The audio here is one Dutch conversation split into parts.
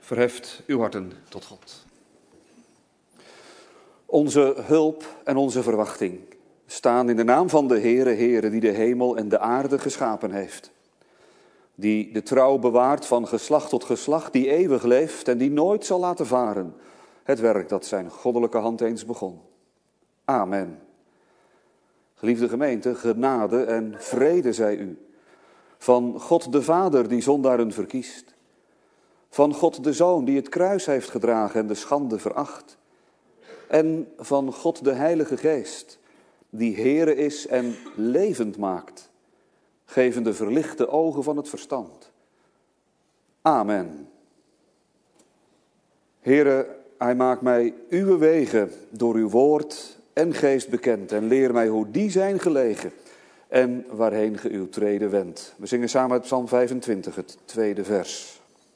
Verheft uw harten tot God. Onze hulp en onze verwachting staan in de naam van de Heere die de hemel en de aarde geschapen heeft. Die de trouw bewaart van geslacht tot geslacht, die eeuwig leeft en die nooit zal laten varen het werk dat zijn goddelijke hand eens begon. Amen. Geliefde gemeente, genade en vrede zij u. Van God de Vader die zondaren verkiest. Van God de Zoon die het kruis heeft gedragen en de schande veracht. En van God de Heilige Geest die Heere is en levend maakt, gevende verlichte ogen van het verstand. Amen. Heere, Hij maakt mij uw wegen door uw woord en geest bekend en leer mij hoe die zijn gelegen en waarheen ge uw treden wendt. We zingen samen uit Psalm 25, het tweede vers.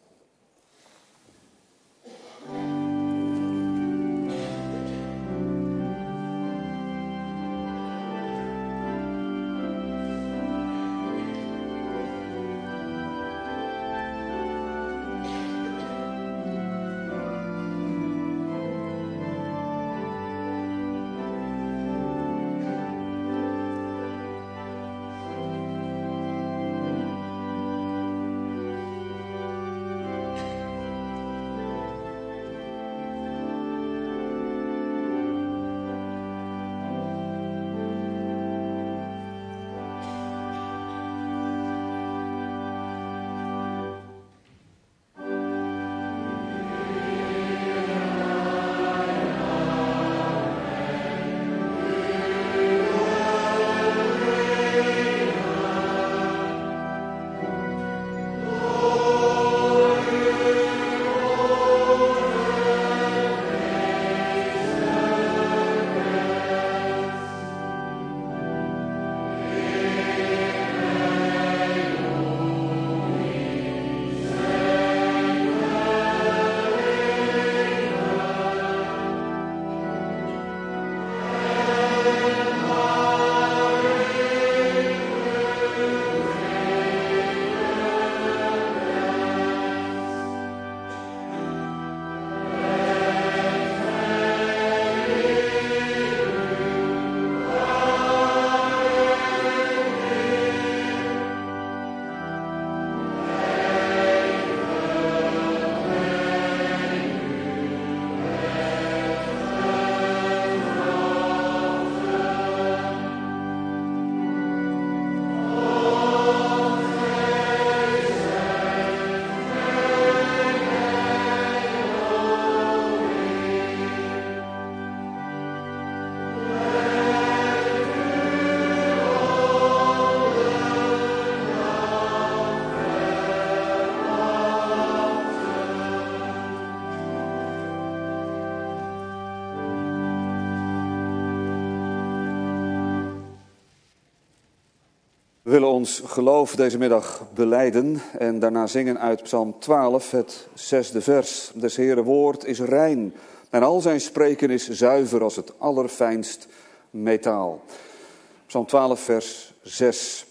We willen ons geloof deze middag belijden en daarna zingen uit Psalm 12, het 6e vers. Des Heere woord is rein en al zijn spreken is zuiver als het allerfijnst metaal. Psalm 12, vers 6.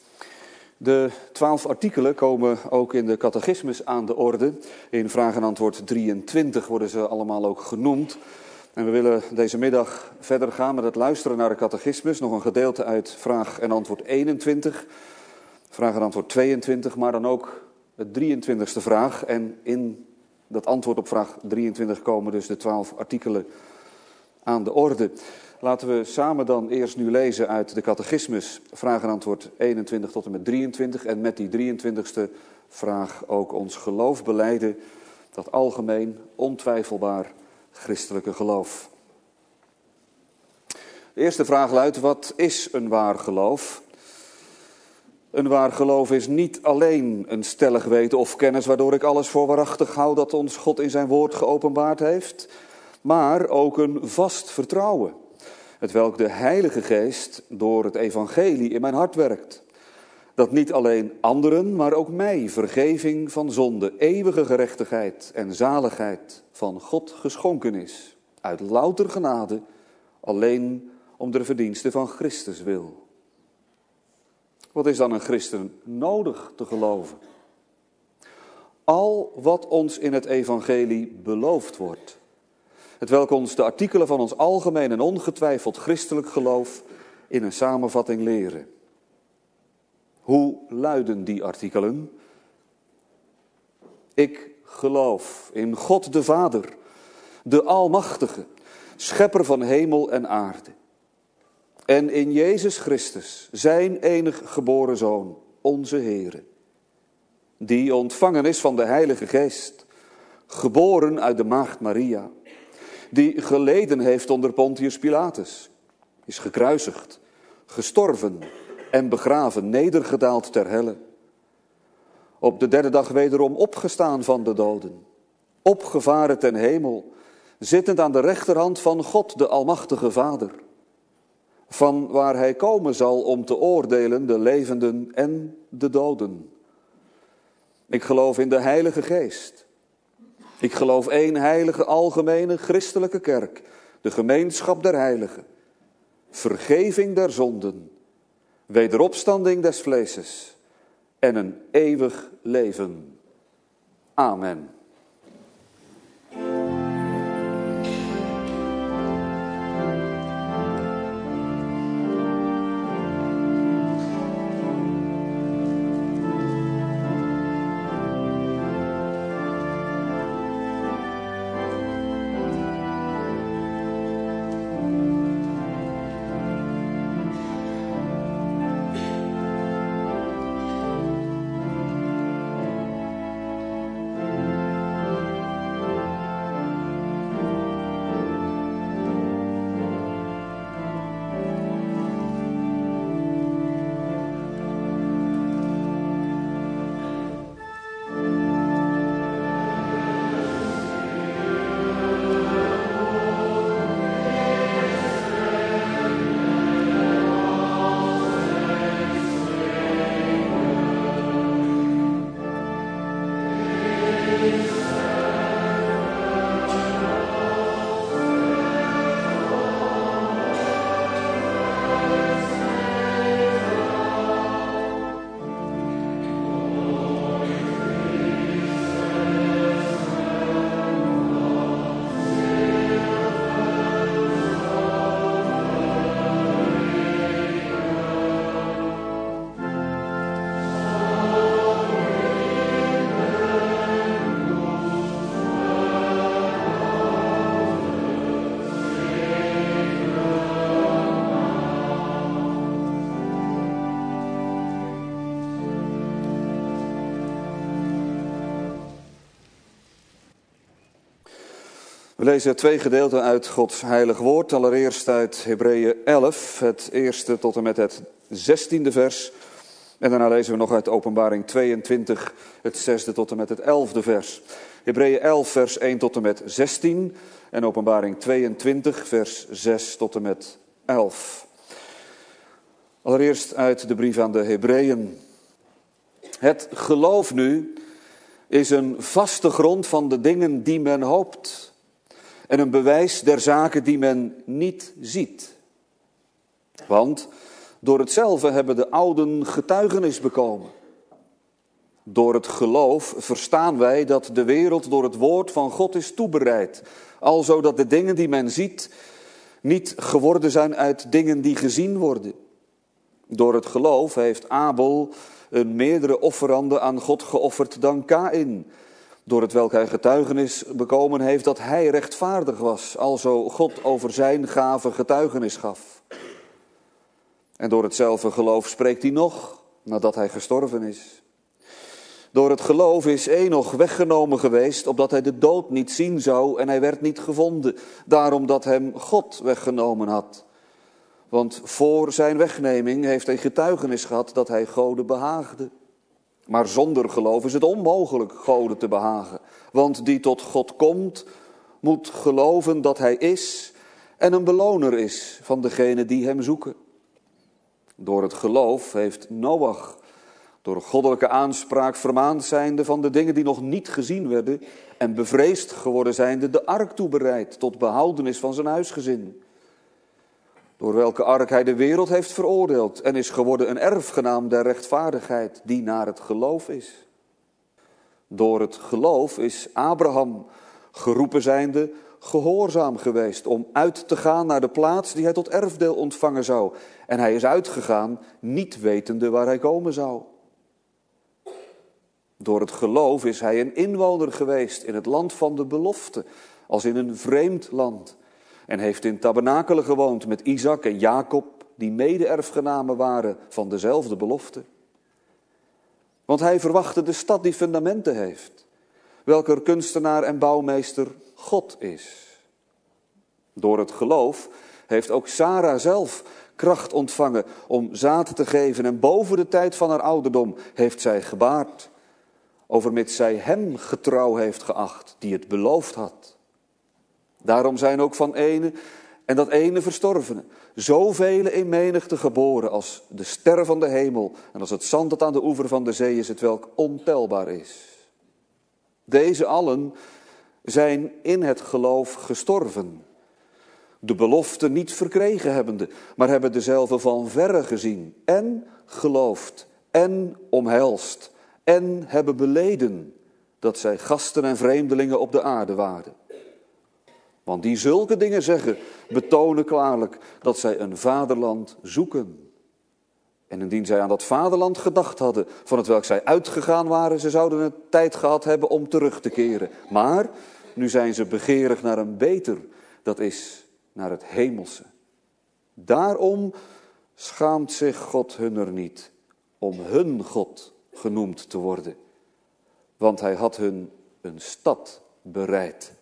De 12 artikelen komen ook in de catechismus aan de orde. In vraag en antwoord 23 worden ze allemaal ook genoemd. En we willen deze middag verder gaan met het luisteren naar de catechismus. Nog een gedeelte uit vraag en antwoord 21, vraag en antwoord 22, maar dan ook de 23e vraag. En in dat antwoord op vraag 23 komen dus de 12 artikelen aan de orde. Laten we samen dan eerst nu lezen uit de catechismus, vraag en antwoord 21 tot en met 23. En met die 23e vraag ook ons geloof belijden, dat algemeen, ontwijfelbaar christelijke geloof. De eerste vraag luidt: wat is een waar geloof? Een waar geloof is niet alleen een stellig weten of kennis waardoor ik alles voor waarachtig hou dat ons God in zijn woord geopenbaard heeft, maar ook een vast vertrouwen, hetwelk de Heilige Geest door het evangelie in mijn hart werkt. Dat niet alleen anderen, maar ook mij vergeving van zonde, eeuwige gerechtigheid en zaligheid van God geschonken is, uit louter genade, alleen om de verdienste van Christus wil. Wat is dan een christen nodig te geloven? al wat ons in het evangelie beloofd wordt. Hetwelk ons de artikelen van ons algemeen en ongetwijfeld christelijk geloof in een samenvatting leren. Hoe luiden die artikelen? Ik geloof in God de Vader, de Almachtige, schepper van hemel en aarde. En in Jezus Christus, zijn enig geboren Zoon, onze Heere. Die ontvangen is van de Heilige Geest, geboren uit de maagd Maria. Die geleden heeft onder Pontius Pilatus, is gekruisigd, gestorven en begraven, nedergedaald ter helle. Op de derde dag wederom opgestaan van de doden, opgevaren ten hemel, zittend aan de rechterhand van God, de Almachtige Vader, van waar hij komen zal om te oordelen de levenden en de doden. Ik geloof in de Heilige Geest. Ik geloof één heilige, algemene, christelijke kerk, de gemeenschap der heiligen, vergeving der zonden, wederopstanding des vleeses en een eeuwig leven. Amen. We lezen twee gedeelten uit Gods heilig woord. Allereerst uit Hebreeën 11, het eerste tot en met het 16e vers. En daarna lezen we nog uit Openbaring 22, het 6e tot en met het 11e vers. Hebreeën 11, vers 1 tot en met 16 en Openbaring 22, vers 6 tot en met 11. Allereerst uit de brief aan de Hebreeën. Het geloof nu is een vaste grond van de dingen die men hoopt en een bewijs der zaken die men niet ziet. Want door hetzelfde hebben de ouden getuigenis bekomen. Door het geloof verstaan wij dat de wereld door het woord van God is toebereid. Alzo dat de dingen die men ziet niet geworden zijn uit dingen die gezien worden. Door het geloof heeft Abel een meerdere offerande aan God geofferd dan Kaïn, door het welk hij getuigenis bekomen heeft dat hij rechtvaardig was, alzo God over zijn gave getuigenis gaf. En door hetzelfde geloof spreekt hij nog, nadat hij gestorven is. Door het geloof is Enoch weggenomen geweest, opdat hij de dood niet zien zou, en hij werd niet gevonden, daarom dat hem God weggenomen had. Want voor zijn wegneming heeft hij getuigenis gehad dat hij Gode behaagde. Maar zonder geloof is het onmogelijk Gode te behagen. Want die tot God komt, moet geloven dat hij is en een beloner is van degenen die hem zoeken. Door het geloof heeft Noach, door goddelijke aanspraak vermaand zijnde van de dingen die nog niet gezien werden en bevreesd geworden zijnde, de ark toebereid tot behoudenis van zijn huisgezin. Door welke ark hij de wereld heeft veroordeeld en is geworden een erfgenaam der rechtvaardigheid die naar het geloof is. Door het geloof is Abraham, geroepen zijnde, gehoorzaam geweest om uit te gaan naar de plaats die hij tot erfdeel ontvangen zou. En hij is uitgegaan, niet wetende waar hij komen zou. Door het geloof is hij een inwoner geweest in het land van de belofte, als in een vreemd land. En heeft in tabernakelen gewoond met Isaac en Jacob, die mede-erfgenamen waren van dezelfde belofte. Want hij verwachtte de stad die fundamenten heeft, welker kunstenaar en bouwmeester God is. Door het geloof heeft ook Sara zelf kracht ontvangen om zaad te geven en boven de tijd van haar ouderdom heeft zij gebaard, overmits zij hem getrouw heeft geacht die het beloofd had. Daarom zijn ook van ene en dat ene verstorvene zoveel in menigte geboren als de sterren van de hemel en als het zand dat aan de oever van de zee is, hetwelk ontelbaar is. Deze allen zijn in het geloof gestorven, de belofte niet verkregen hebbende, maar hebben dezelfde van verre gezien en geloofd en omhelst en hebben beleden dat zij gasten en vreemdelingen op de aarde waren. Want die zulke dingen zeggen, betonen klaarlijk dat zij een vaderland zoeken. En indien zij aan dat vaderland gedacht hadden, van het welk zij uitgegaan waren, ze zouden het tijd gehad hebben om terug te keren. Maar nu zijn ze begeerig naar een beter, dat is naar het hemelse. Daarom schaamt zich God hunner niet om hun God genoemd te worden. Want hij had hun een stad bereid.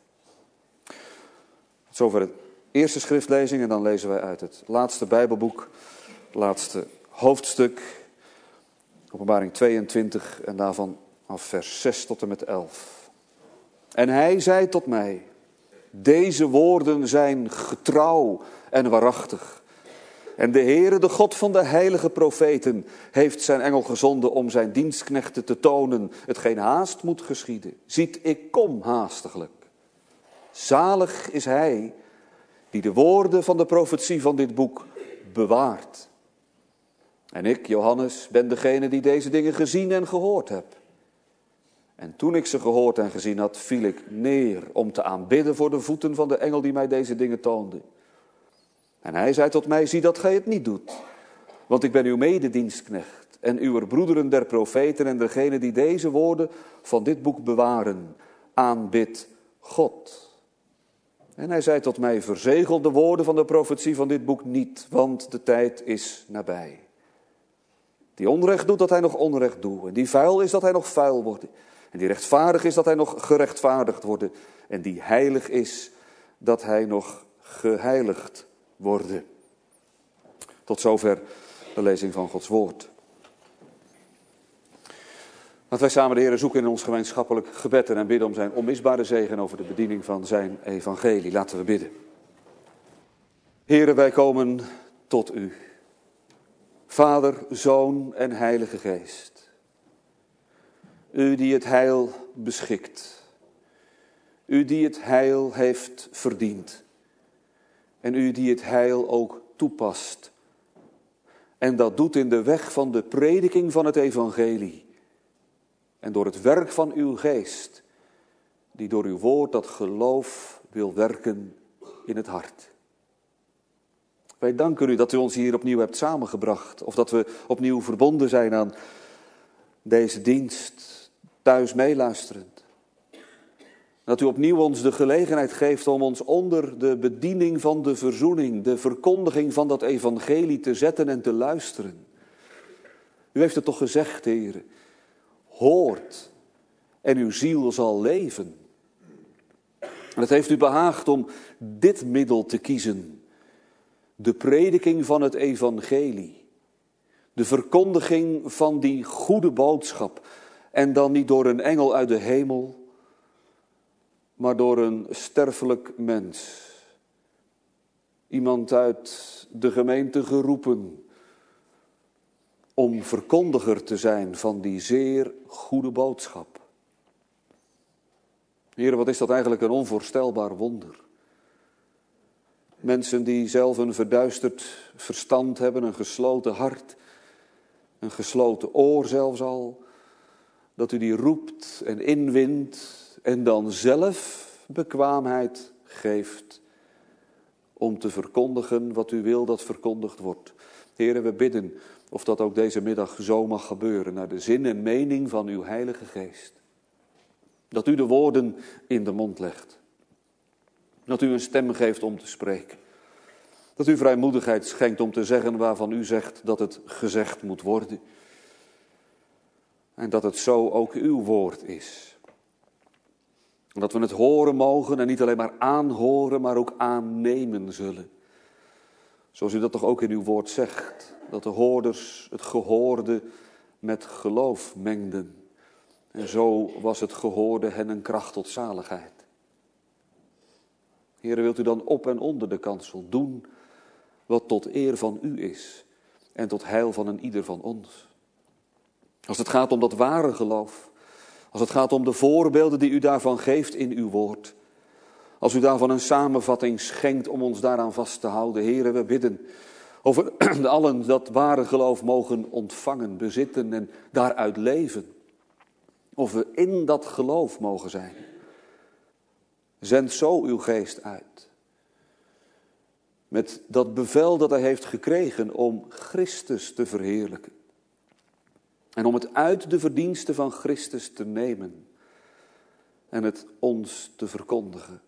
Zover de eerste schriftlezing en dan lezen wij uit het laatste Bijbelboek, het laatste hoofdstuk, Openbaring 22 en daarvan af vers 6 tot en met 11. En hij zei tot mij, deze woorden zijn getrouw en waarachtig. En de Heere, de God van de heilige profeten, heeft zijn engel gezonden om zijn dienstknechten te tonen, hetgeen haast moet geschieden. Ziet, ik kom haastiglijk. Zalig is hij die de woorden van de profetie van dit boek bewaart. En ik, Johannes, ben degene die deze dingen gezien en gehoord heb. En toen ik ze gehoord en gezien had, viel ik neer om te aanbidden voor de voeten van de engel die mij deze dingen toonde. En hij zei tot mij, zie dat gij het niet doet, want ik ben uw mededienstknecht en uw broederen der profeten en degene die deze woorden van dit boek bewaren, aanbidt God. En hij zei tot mij, verzegel de woorden van de profetie van dit boek niet, want de tijd is nabij. Die onrecht doet, dat hij nog onrecht doet. En die vuil is, dat hij nog vuil wordt. En die rechtvaardig is, dat hij nog gerechtvaardigd wordt. En die heilig is, dat hij nog geheiligd wordt. Tot zover de lezing van Gods woord. Laten wij samen de Heer zoeken in ons gemeenschappelijk gebed en bidden om zijn onmisbare zegen over de bediening van zijn evangelie. Laten we bidden. Heere, wij komen tot u. Vader, Zoon en Heilige Geest. U die het heil beschikt. U die het heil heeft verdiend. En u die het heil ook toepast. En dat doet in de weg van de prediking van het evangelie. En door het werk van uw geest, die door uw woord dat geloof wil werken in het hart. Wij danken u dat u ons hier opnieuw hebt samengebracht. Of dat we opnieuw verbonden zijn aan deze dienst, thuis meeluisterend. Dat u opnieuw ons de gelegenheid geeft om ons onder de bediening van de verzoening, de verkondiging van dat evangelie te zetten en te luisteren. U heeft het toch gezegd, Heer, hoort en uw ziel zal leven. En het heeft u behaagd om dit middel te kiezen. De prediking van het evangelie. De verkondiging van die goede boodschap. En dan niet door een engel uit de hemel, maar door een sterfelijk mens. Iemand uit de gemeente geroepen om verkondiger te zijn van die zeer goede boodschap. Heer, wat is dat eigenlijk een onvoorstelbaar wonder. Mensen die zelf een verduisterd verstand hebben, een gesloten hart, een gesloten oor zelfs al, dat u die roept en inwint en dan zelf bekwaamheid geeft om te verkondigen wat u wil dat verkondigd wordt. Heren, we bidden of dat ook deze middag zo mag gebeuren, naar de zin en mening van uw Heilige Geest. Dat u de woorden in de mond legt. Dat u een stem geeft om te spreken. Dat u vrijmoedigheid schenkt om te zeggen waarvan u zegt dat het gezegd moet worden. En dat het zo ook uw woord is. En dat we het horen mogen en niet alleen maar aanhoren, maar ook aannemen zullen. Zoals u dat toch ook in uw woord zegt. Dat de hoorders het gehoorde met geloof mengden. En zo was het gehoorde hen een kracht tot zaligheid. Heere, wilt u dan op en onder de kansel doen wat tot eer van u is en tot heil van een ieder van ons. Als het gaat om dat ware geloof, als het gaat om de voorbeelden die u daarvan geeft in uw woord, als u daarvan een samenvatting schenkt om ons daaraan vast te houden, Heere, we bidden of we allen dat ware geloof mogen ontvangen, bezitten en daaruit leven. Of we in dat geloof mogen zijn. Zend zo uw geest uit. Met dat bevel dat hij heeft gekregen om Christus te verheerlijken. En om het uit de verdiensten van Christus te nemen. En het ons te verkondigen.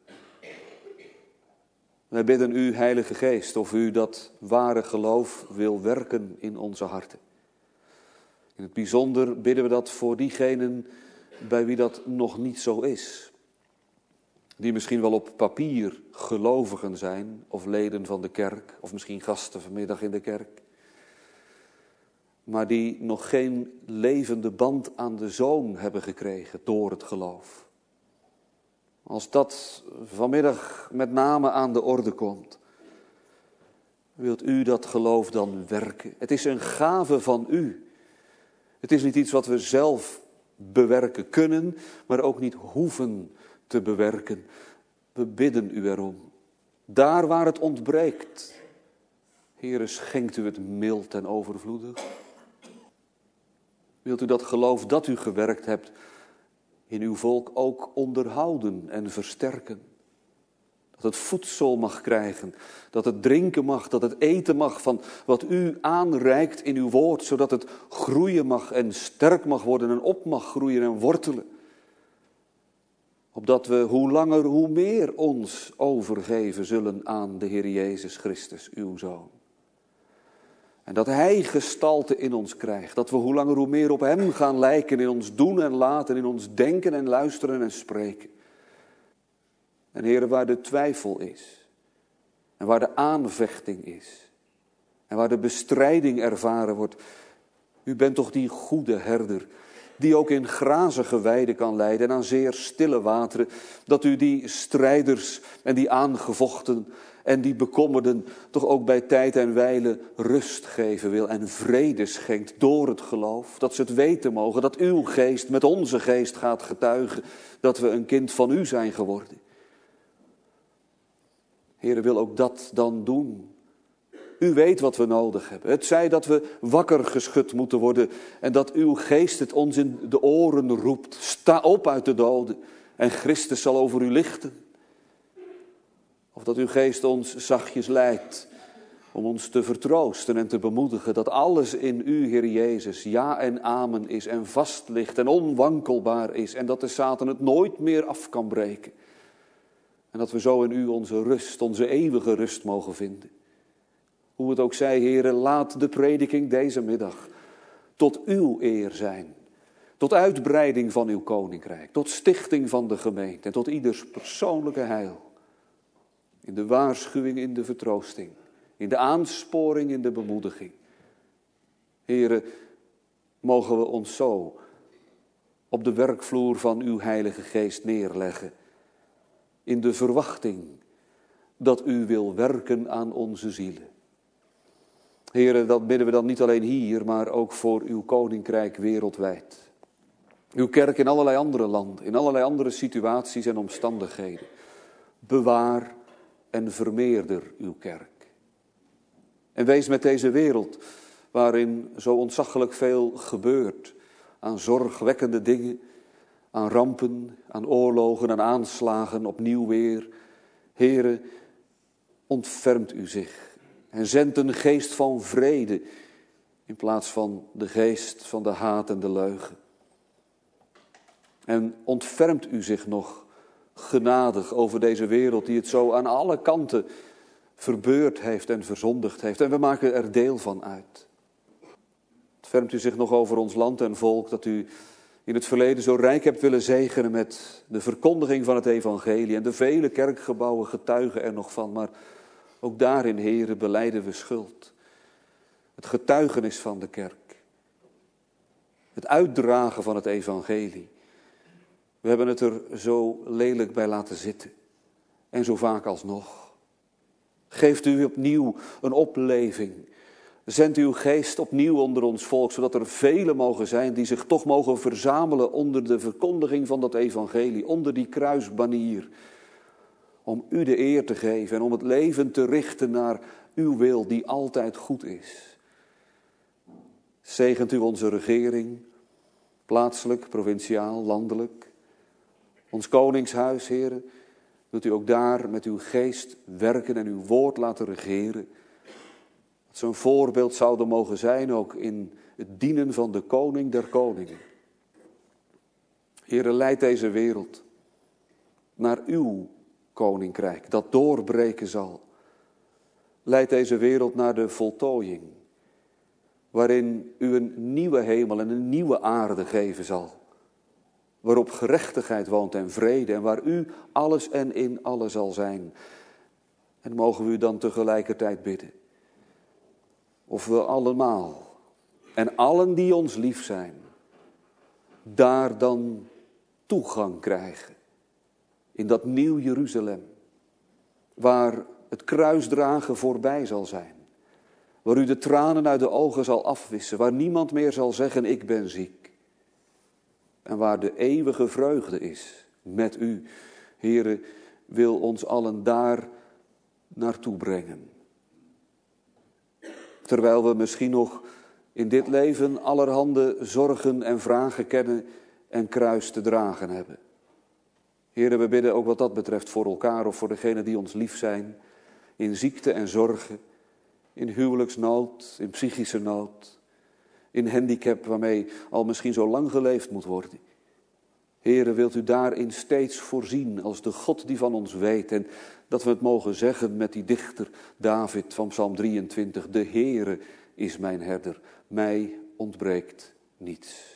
Wij bidden u, Heilige Geest, of u dat ware geloof wil werken in onze harten. In het bijzonder bidden we dat voor diegenen bij wie dat nog niet zo is. Die misschien wel op papier gelovigen zijn, of leden van de kerk, of misschien gasten vanmiddag in de kerk. Maar die nog geen levende band aan de Zoon hebben gekregen door het geloof. Als dat vanmiddag met name aan de orde komt, wilt u dat geloof dan werken. Het is een gave van u. Het is niet iets wat we zelf bewerken kunnen, maar ook niet hoeven te bewerken. We bidden u erom. Daar waar het ontbreekt, Heere, schenkt u het mild en overvloedig. Wilt u dat geloof dat u gewerkt hebt in uw volk ook onderhouden en versterken. Dat het voedsel mag krijgen, dat het drinken mag, dat het eten mag van wat u aanreikt in uw woord, zodat het groeien mag en sterk mag worden en op mag groeien en wortelen. Opdat we hoe langer hoe meer ons overgeven zullen aan de Heer Jezus Christus, uw Zoon. En dat Hij gestalte in ons krijgt, dat we hoe langer hoe meer op Hem gaan lijken in ons doen en laten, in ons denken en luisteren en spreken. En Heere, waar de twijfel is, en waar de aanvechting is, en waar de bestrijding ervaren wordt, u bent toch die goede herder, die ook in grazige weiden kan leiden en aan zeer stille wateren, dat u die strijders en die aangevochten en die bekommerden toch ook bij tijd en wijle rust geven wil en vrede schenkt door het geloof, dat ze het weten mogen, dat uw geest met onze geest gaat getuigen, dat we een kind van u zijn geworden. Heere, wil ook dat dan doen. U weet wat we nodig hebben. Het zij dat we wakker geschud moeten worden en dat uw geest het ons in de oren roept. Sta op uit de doden en Christus zal over u lichten. Of dat uw geest ons zachtjes leidt om ons te vertroosten en te bemoedigen dat alles in u, Heer Jezus, ja en amen is en vast ligt en onwankelbaar is en dat de Satan het nooit meer af kan breken. En dat we zo in u onze rust, onze eeuwige rust mogen vinden. Hoe het ook zij, Heere, laat de prediking deze middag tot uw eer zijn. Tot uitbreiding van uw koninkrijk, tot stichting van de gemeente en tot ieders persoonlijke heil. In de waarschuwing, in de vertroosting, in de aansporing, in de bemoediging. Heere, mogen we ons zo op de werkvloer van uw Heilige Geest neerleggen. In de verwachting dat u wil werken aan onze zielen. Heere, dat bidden we dan niet alleen hier, maar ook voor uw koninkrijk wereldwijd. Uw kerk in allerlei andere landen, in allerlei andere situaties en omstandigheden. Bewaar en vermeerder uw kerk. En wees met deze wereld, waarin zo ontzaglijk veel gebeurt, aan zorgwekkende dingen, aan rampen, aan oorlogen, aan aanslagen, opnieuw weer. Heere, ontfermt u zich en zendt een geest van vrede in plaats van de geest van de haat en de leugen. En ontfermt u zich nog genadig over deze wereld die het zo aan alle kanten verbeurd heeft en verzondigd heeft. En we maken er deel van uit. Ontfermt u zich nog over ons land en volk dat u in het verleden zo rijk hebt willen zegenen met de verkondiging van het evangelie. En de vele kerkgebouwen getuigen er nog van, maar ook daarin, Heere, belijden we schuld. Het getuigenis van de kerk. Het uitdragen van het evangelie. We hebben het er zo lelijk bij laten zitten. En zo vaak alsnog. Geeft u opnieuw een opleving. Zend uw geest opnieuw onder ons volk, zodat er velen mogen zijn die zich toch mogen verzamelen onder de verkondiging van dat evangelie, onder die kruisbanier. Om u de eer te geven en om het leven te richten naar uw wil die altijd goed is. Zegent u onze regering, plaatselijk, provinciaal, landelijk. Ons koningshuis, Heere, wilt u ook daar met uw geest werken en uw woord laten regeren. Dat zo'n voorbeeld zouden mogen zijn ook in het dienen van de koning der koningen. Heere, leid deze wereld naar uw koninkrijk, dat doorbreken zal. Leid deze wereld naar de voltooiing, waarin u een nieuwe hemel en een nieuwe aarde geven zal. Waarop gerechtigheid woont en vrede en waar u alles en in alles zal zijn. En mogen we u dan tegelijkertijd bidden. Of we allemaal en allen die ons lief zijn, daar dan toegang krijgen. In dat nieuw Jeruzalem, waar het kruisdragen voorbij zal zijn. Waar u de tranen uit de ogen zal afwissen, waar niemand meer zal zeggen ik ben ziek. En waar de eeuwige vreugde is met u. Heere, wil ons allen daar naartoe brengen. Terwijl we misschien nog in dit leven allerhande zorgen en vragen kennen en kruis te dragen hebben. Heere, we bidden ook wat dat betreft voor elkaar of voor degenen die ons lief zijn. In ziekte en zorgen, in huwelijksnood, in psychische nood. In handicap waarmee al misschien zo lang geleefd moet worden. Heere, wilt u daarin steeds voorzien als de God die van ons weet. En dat we het mogen zeggen met die dichter David van Psalm 23. De Heere is mijn herder, mij ontbreekt niets.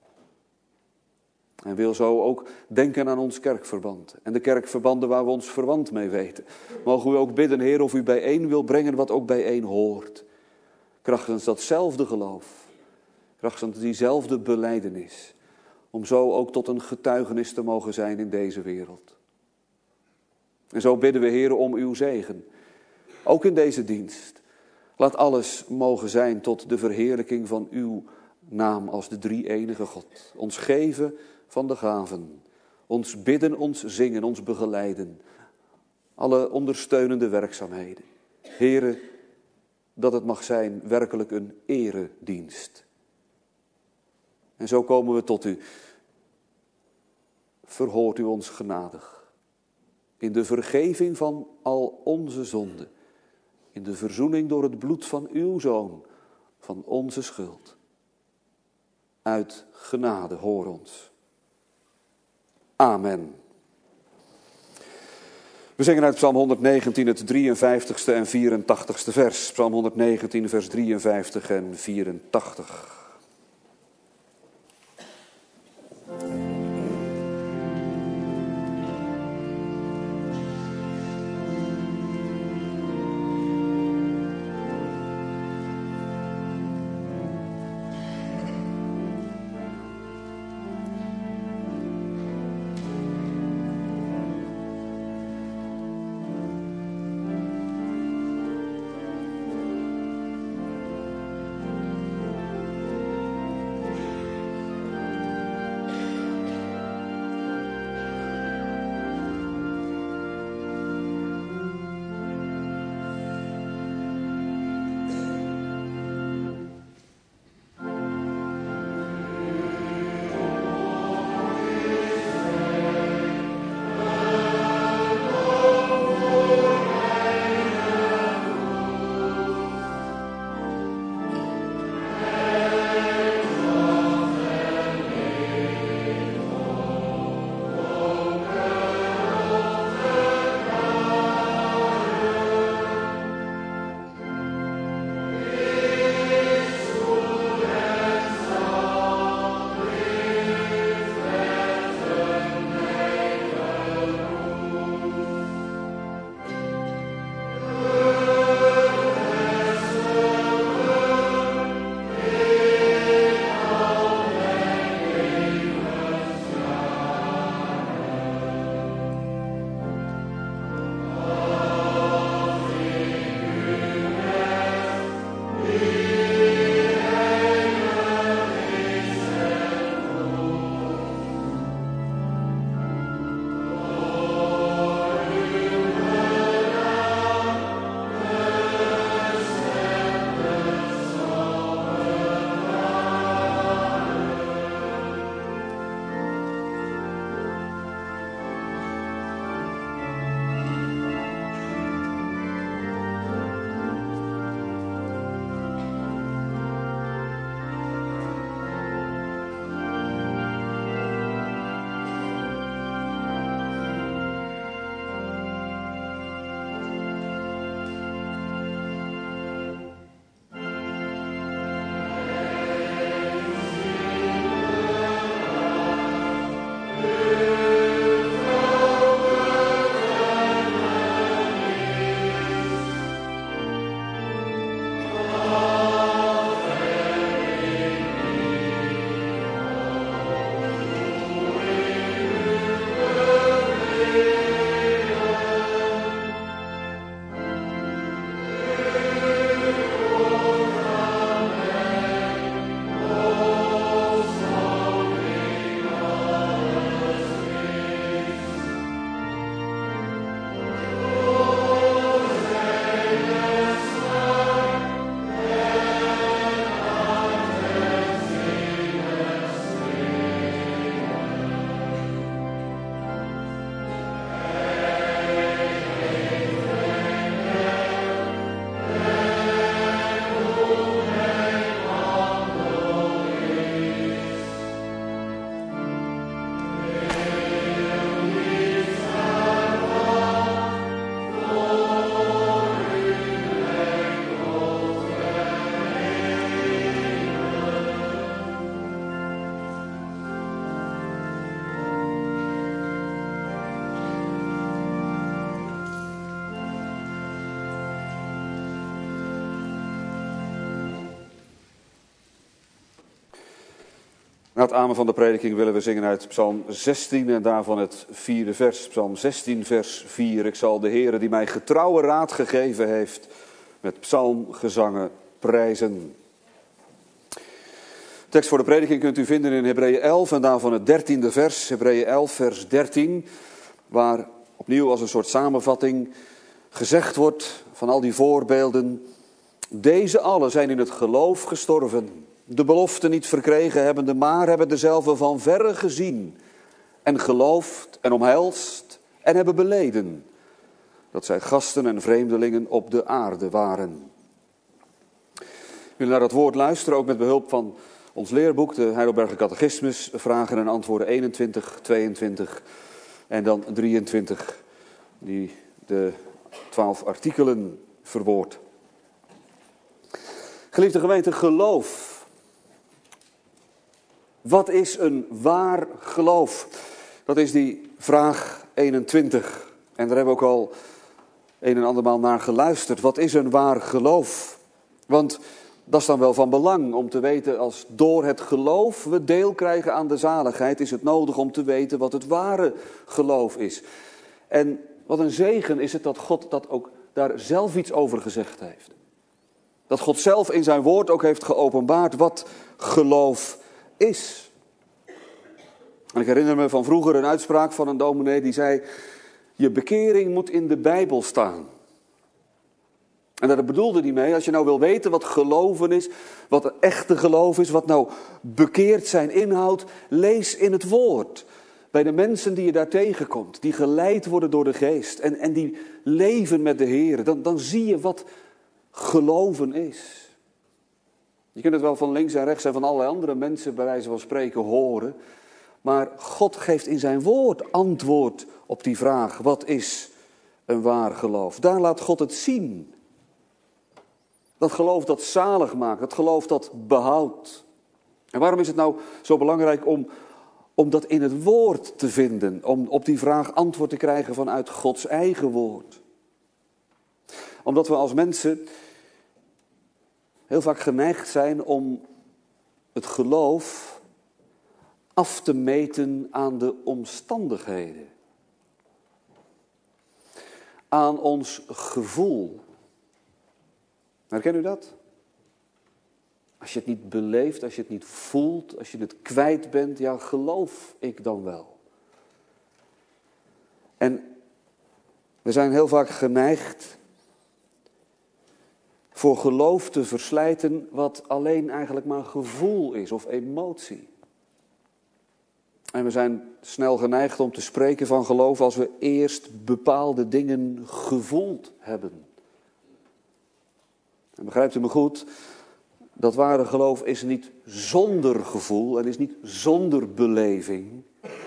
En wil zo ook denken aan ons kerkverband. En de kerkverbanden waar we ons verwant mee weten. Mogen we ook bidden, Heer, of u bijeen wil brengen wat ook bijeen hoort. Krachtens datzelfde geloof. Krachtens diezelfde belijdenis. Om zo ook tot een getuigenis te mogen zijn in deze wereld. En zo bidden we, Heer, om uw zegen. Ook in deze dienst. Laat alles mogen zijn tot de verheerlijking van uw naam als de drie-enige God. Ons geven van de gaven. Ons bidden, ons zingen, ons begeleiden. Alle ondersteunende werkzaamheden. Heere, dat het mag zijn werkelijk een eredienst. En zo komen we tot u. Verhoort u ons genadig. In de vergeving van al onze zonden. In de verzoening door het bloed van uw Zoon. Van onze schuld. Uit genade hoor ons. Amen. We zingen uit Psalm 119 het 53ste en 84ste vers. Psalm 119 vers 53 en 84. Na het amen van de prediking willen we zingen uit Psalm 16 en daarvan het 4e vers. Psalm 16, vers 4. Ik zal de Heere die mij getrouwe raad gegeven heeft met psalmgezangen prijzen. De tekst voor de prediking kunt u vinden in Hebreeën 11 en daarvan het 13e vers. Hebreeën 11, vers 13, waar opnieuw als een soort samenvatting gezegd wordt van al die voorbeelden. Deze allen zijn in het geloof gestorven, de belofte niet verkregen hebbende, maar hebben dezelfde van verre gezien en geloofd en omhelst en hebben beleden dat zij gasten en vreemdelingen op de aarde waren. We willen naar dat woord luisteren, ook met behulp van ons leerboek, de Heidelberger Catechismus, vragen en antwoorden 21, 22 en dan 23, die de 12 artikelen verwoordt. Geliefde gemeente, geloof. Wat is een waar geloof? Dat is die vraag 21. En daar hebben we ook al een en andermaal naar geluisterd. Wat is een waar geloof? Want dat is dan wel van belang om te weten, als door het geloof we deel krijgen aan de zaligheid, is het nodig om te weten wat het ware geloof is. En wat een zegen is het dat God dat ook daar zelf iets over gezegd heeft. Dat God zelf in zijn woord ook heeft geopenbaard wat geloof is. En ik herinner me van vroeger een uitspraak van een dominee die zei: je bekering moet in de Bijbel staan. En daar bedoelde hij mee, als je nou wil weten wat geloven is, wat een echte geloof is, wat nou bekeerd zijn inhoudt, lees in het woord. Bij de mensen die je daar tegenkomt, die geleid worden door de geest en die leven met de Heer, dan zie je wat geloven is. Je kunt het wel van links en rechts en van allerlei andere mensen bij wijze van spreken horen. Maar God geeft in zijn woord antwoord op die vraag. Wat is een waar geloof? Daar laat God het zien. Dat geloof dat zalig maakt. Dat geloof dat behoudt. En waarom is het nou zo belangrijk om dat in het woord te vinden? Om op die vraag antwoord te krijgen vanuit Gods eigen woord. Omdat we als mensen heel vaak geneigd zijn om het geloof af te meten aan de omstandigheden. Aan ons gevoel. Herken u dat? Als je het niet beleeft, als je het niet voelt, als je het kwijt bent, ja, geloof ik dan wel. En we zijn heel vaak geneigd voor geloof te verslijten wat alleen eigenlijk maar gevoel is of emotie. En we zijn snel geneigd om te spreken van geloof als we eerst bepaalde dingen gevoeld hebben. En begrijpt u me goed, dat ware geloof is niet zonder gevoel en is niet zonder beleving.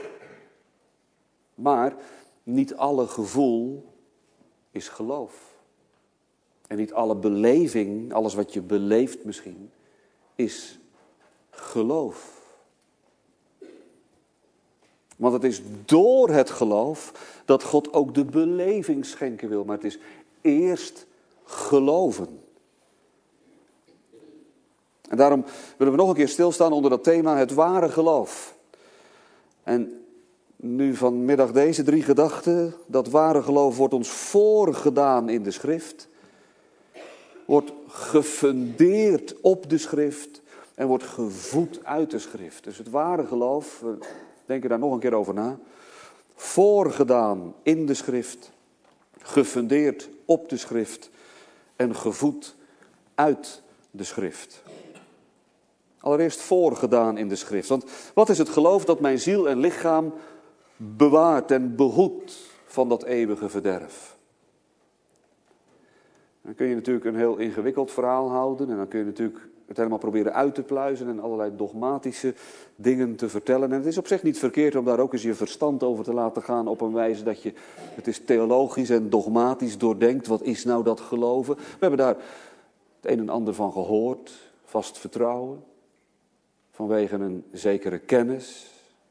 Maar niet alle gevoel is geloof. En niet alle beleving, alles wat je beleeft misschien, is geloof. Want het is door het geloof dat God ook de beleving schenken wil. Maar het is eerst geloven. En daarom willen we nog een keer stilstaan onder dat thema het ware geloof. En nu vanmiddag deze 3 gedachten. Dat ware geloof wordt ons voorgedaan in de schrift. Wordt gefundeerd op de schrift. En wordt gevoed uit de schrift. Dus het ware geloof, we denken daar nog een keer over na. Voorgedaan in de schrift. Gefundeerd op de schrift. En gevoed uit de schrift. Allereerst voorgedaan in de schrift. Want wat is het geloof dat mijn ziel en lichaam bewaart en behoedt van dat eeuwige verderf? Dan kun je natuurlijk een heel ingewikkeld verhaal houden. En dan kun je natuurlijk het helemaal proberen uit te pluizen en allerlei dogmatische dingen te vertellen. En het is op zich niet verkeerd om daar ook eens je verstand over te laten gaan op een wijze dat je het is theologisch en dogmatisch doordenkt. Wat is nou dat geloven? We hebben daar het een en ander van gehoord, vast vertrouwen. Vanwege een zekere kennis.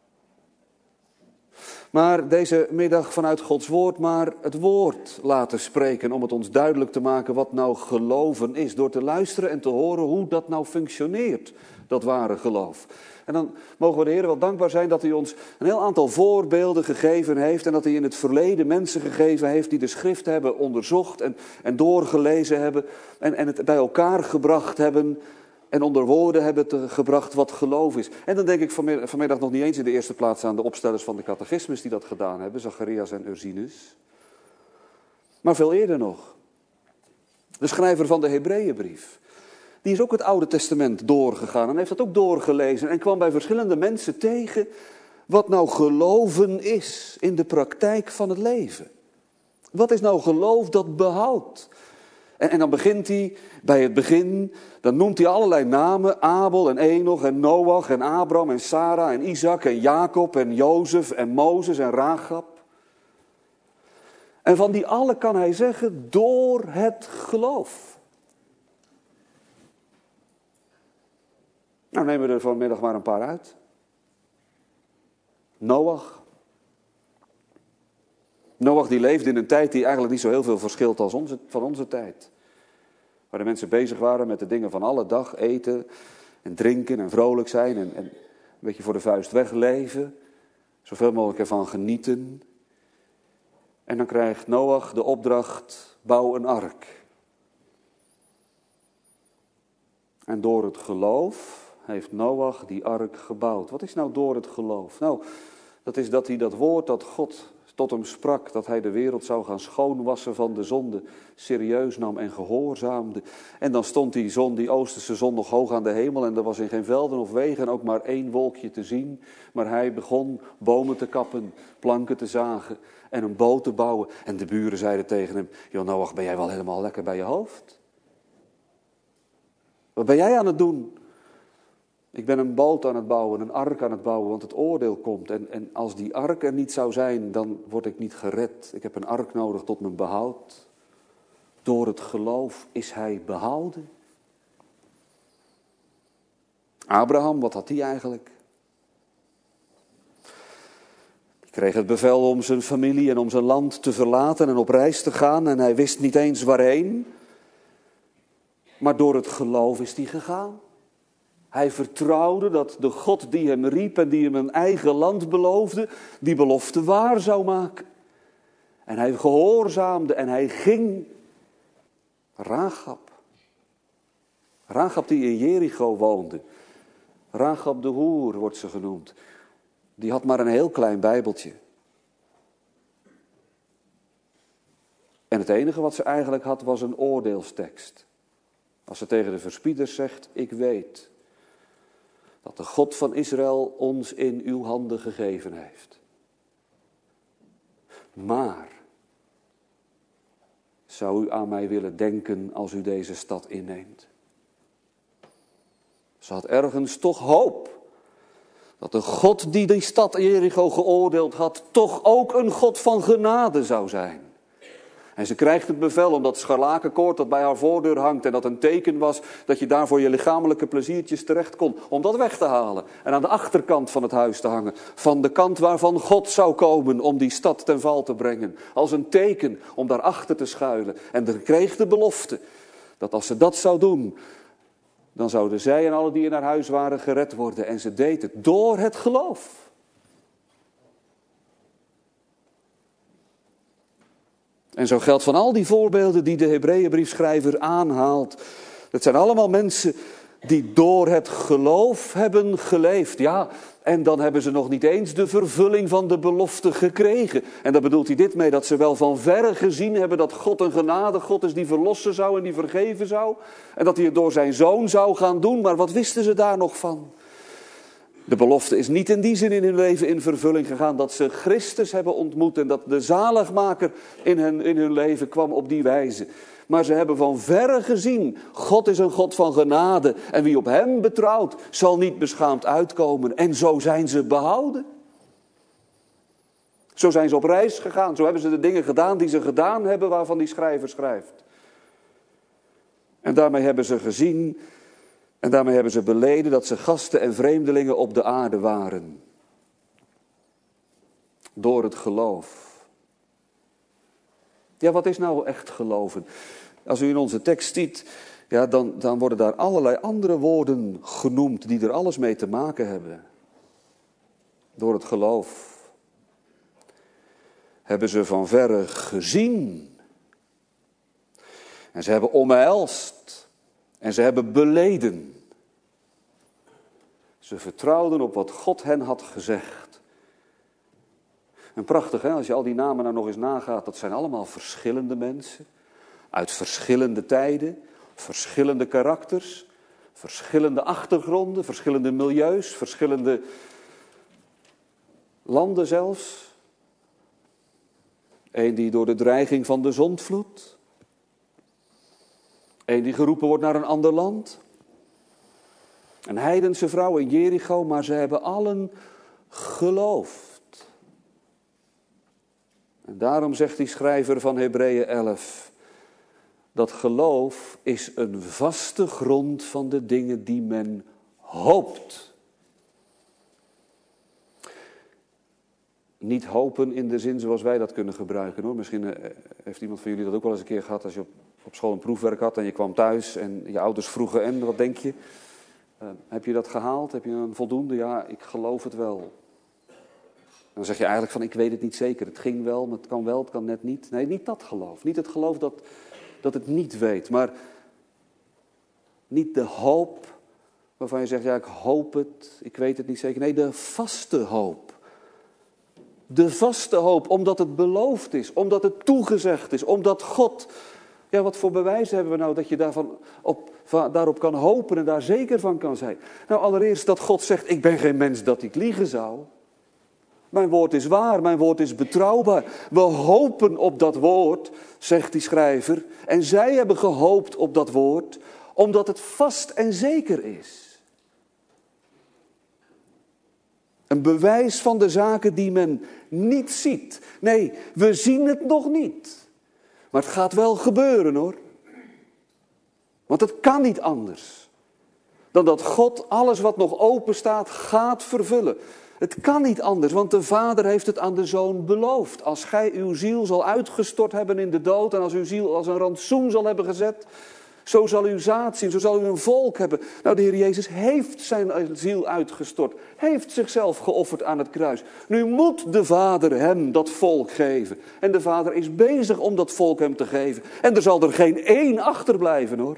Maar deze middag vanuit Gods woord maar het woord laten spreken. Om het ons duidelijk te maken wat nou geloven is. Door te luisteren en te horen hoe dat nou functioneert. dat ware geloof. En dan mogen we de Heer wel dankbaar zijn dat hij ons een heel aantal voorbeelden gegeven heeft. En dat hij in het verleden mensen gegeven heeft die de schrift hebben onderzocht en doorgelezen hebben. En het bij elkaar gebracht hebben en onder woorden hebben gebracht wat geloof is. En dan denk ik vanmiddag nog niet eens in de eerste plaats aan de opstellers van de catechismus die dat gedaan hebben. Zacharias en Ursinus. Maar veel eerder nog. De schrijver van de Hebreeënbrief. Die is ook het Oude Testament doorgegaan en heeft dat ook doorgelezen. En kwam bij verschillende mensen tegen wat nou geloven is in de praktijk van het leven. Wat is nou geloof dat behoudt? En dan begint hij bij het begin, dan noemt hij allerlei namen. Abel en Enoch en Noach en Abraham en Sarah en Isaac en Jacob en Jozef en Mozes en Rachab. En van die allen kan hij zeggen, door het geloof. Nou, nemen we er vanmiddag maar een paar uit. Noach. Noach die leefde in een tijd die eigenlijk niet zo heel veel verschilt als van onze tijd. Waar de mensen bezig waren met de dingen van alle dag. Eten en drinken en vrolijk zijn en een beetje voor de vuist wegleven. Zoveel mogelijk ervan genieten. En dan krijgt Noach de opdracht, bouw een ark. En door het geloof heeft Noach die ark gebouwd. Wat is nou door het geloof? Nou, dat is dat hij dat woord dat God tot hem sprak, dat hij de wereld zou gaan schoonwassen van de zonde, serieus nam en gehoorzaamde. En dan stond die oosterse zon nog hoog aan de hemel en er was in geen velden of wegen ook maar één wolkje te zien. Maar hij begon bomen te kappen, planken te zagen en een boot te bouwen. En de buren zeiden tegen hem, joh Noach, ben jij wel helemaal lekker bij je hoofd? Wat ben jij aan het doen? Ik ben een boot aan het bouwen, een ark aan het bouwen, want het oordeel komt. En als die ark er niet zou zijn, dan word ik niet gered. Ik heb een ark nodig tot mijn behoud. Door het geloof is hij behouden. Abraham, wat had hij eigenlijk? Hij kreeg het bevel om zijn familie en om zijn land te verlaten en op reis te gaan. En hij wist niet eens waarheen. Maar door het geloof is hij gegaan. Hij vertrouwde dat de God die hem riep en die hem een eigen land beloofde, die belofte waar zou maken. En hij gehoorzaamde en hij ging. Rachab die in Jericho woonde. Rachab de hoer wordt ze genoemd. Die had maar een heel klein bijbeltje. En het enige wat ze eigenlijk had was een oordeelstekst. Als ze tegen de verspieders zegt, ik weet dat de God van Israël ons in uw handen gegeven heeft. Maar zou u aan mij willen denken als u deze stad inneemt? Ze had ergens toch hoop dat de God die die stad Jericho geoordeeld had, toch ook een God van genade zou zijn. En ze krijgt het bevel om dat scharlakenkoord dat bij haar voordeur hangt en dat een teken was dat je daarvoor je lichamelijke pleziertjes terecht kon, om dat weg te halen en aan de achterkant van het huis te hangen. Van de kant waarvan God zou komen om die stad ten val te brengen. Als een teken om daarachter te schuilen. En er kreeg de belofte dat als ze dat zou doen, dan zouden zij en alle die in haar huis waren gered worden. En ze deed het door het geloof. En zo geldt van al die voorbeelden die de Hebreeënbriefschrijver aanhaalt. Dat zijn allemaal mensen die door het geloof hebben geleefd. Ja, en dan hebben ze nog niet eens de vervulling van de belofte gekregen. En daar bedoelt hij dit mee, dat ze wel van verre gezien hebben dat God een genadegod is die verlossen zou en die vergeven zou. En dat hij het door zijn zoon zou gaan doen, maar wat wisten ze daar nog van? De belofte is niet in die zin in hun leven in vervulling gegaan dat ze Christus hebben ontmoet en dat de zaligmaker in hun leven kwam op die wijze. Maar ze hebben van verre gezien, God is een God van genade en wie op hem betrouwt zal niet beschaamd uitkomen. En zo zijn ze behouden. Zo zijn ze op reis gegaan, zo hebben ze de dingen gedaan die ze gedaan hebben waarvan die schrijver schrijft. En daarmee hebben ze gezien en daarmee hebben ze beleden dat ze gasten en vreemdelingen op de aarde waren. Door het geloof. Ja, wat is nou echt geloven? Als u in onze tekst ziet, ja, dan worden daar allerlei andere woorden genoemd die er alles mee te maken hebben. Door het geloof hebben ze van verre gezien. En ze hebben omhelst. En ze hebben beleden. Ze vertrouwden op wat God hen had gezegd. En prachtig, hè? Als je al die namen nou nog eens nagaat, dat zijn allemaal verschillende mensen. Uit verschillende tijden, verschillende karakters, verschillende achtergronden, verschillende milieus, verschillende landen zelfs. Eén die door de dreiging van de zondvloed. Eén die geroepen wordt naar een ander land. Een heidense vrouw in Jericho, maar ze hebben allen geloofd. En daarom zegt die schrijver van Hebreeën 11... dat geloof is een vaste grond van de dingen die men hoopt. Niet hopen in de zin zoals wij dat kunnen gebruiken, hoor. Misschien heeft iemand van jullie dat ook wel eens een keer gehad als je op school een proefwerk had en je kwam thuis en je ouders vroegen en wat denk je? Heb je dat gehaald? Heb je een voldoende? Ja, ik geloof het wel. Dan zeg je eigenlijk van ik weet het niet zeker. Het ging wel, maar het kan net niet. Nee, niet dat geloof. Niet het geloof dat het niet weet, maar niet de hoop waarvan je zegt ja ik hoop het, ik weet het niet zeker. Nee, de vaste hoop. De vaste hoop, omdat het beloofd is, omdat het toegezegd is, omdat God... Ja, wat voor bewijzen hebben we nou dat je daarop kan hopen en daar zeker van kan zijn? Nou, allereerst dat God zegt, ik ben geen mens dat ik liegen zou. Mijn woord is waar, mijn woord is betrouwbaar. We hopen op dat woord, zegt die schrijver. En zij hebben gehoopt op dat woord, omdat het vast en zeker is. Een bewijs van de zaken die men niet ziet. Nee, we zien het nog niet. Maar het gaat wel gebeuren, hoor. Want het kan niet anders dan dat God alles wat nog open staat gaat vervullen. Het kan niet anders, want de Vader heeft het aan de Zoon beloofd. Als gij uw ziel zal uitgestort hebben in de dood en als uw ziel als een rantsoen zal hebben gezet, zo zal uw zaad zien, zo zal u een volk hebben. Nou, de Heer Jezus heeft zijn ziel uitgestort, heeft zichzelf geofferd aan het kruis. Nu moet de Vader hem dat volk geven. En de Vader is bezig om dat volk hem te geven. En er zal er geen één achterblijven, hoor.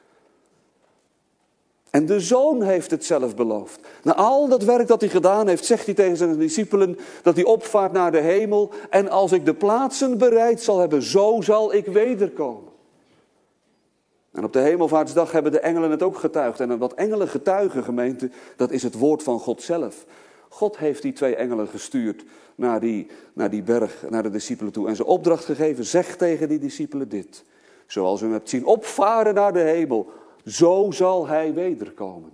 En de Zoon heeft het zelf beloofd. Na al dat werk dat hij gedaan heeft, zegt hij tegen zijn discipelen dat hij opvaart naar de hemel. En als ik de plaatsen bereid zal hebben, zo zal ik wederkomen. En op de hemelvaartsdag hebben de engelen het ook getuigd. En wat engelen getuigen, gemeente, dat is het woord van God zelf. God heeft die 2 engelen gestuurd naar die berg, naar de discipelen toe. En ze opdracht gegeven, zeg tegen die discipelen dit. Zoals u hem hebt zien opvaren naar de hemel, zo zal hij wederkomen.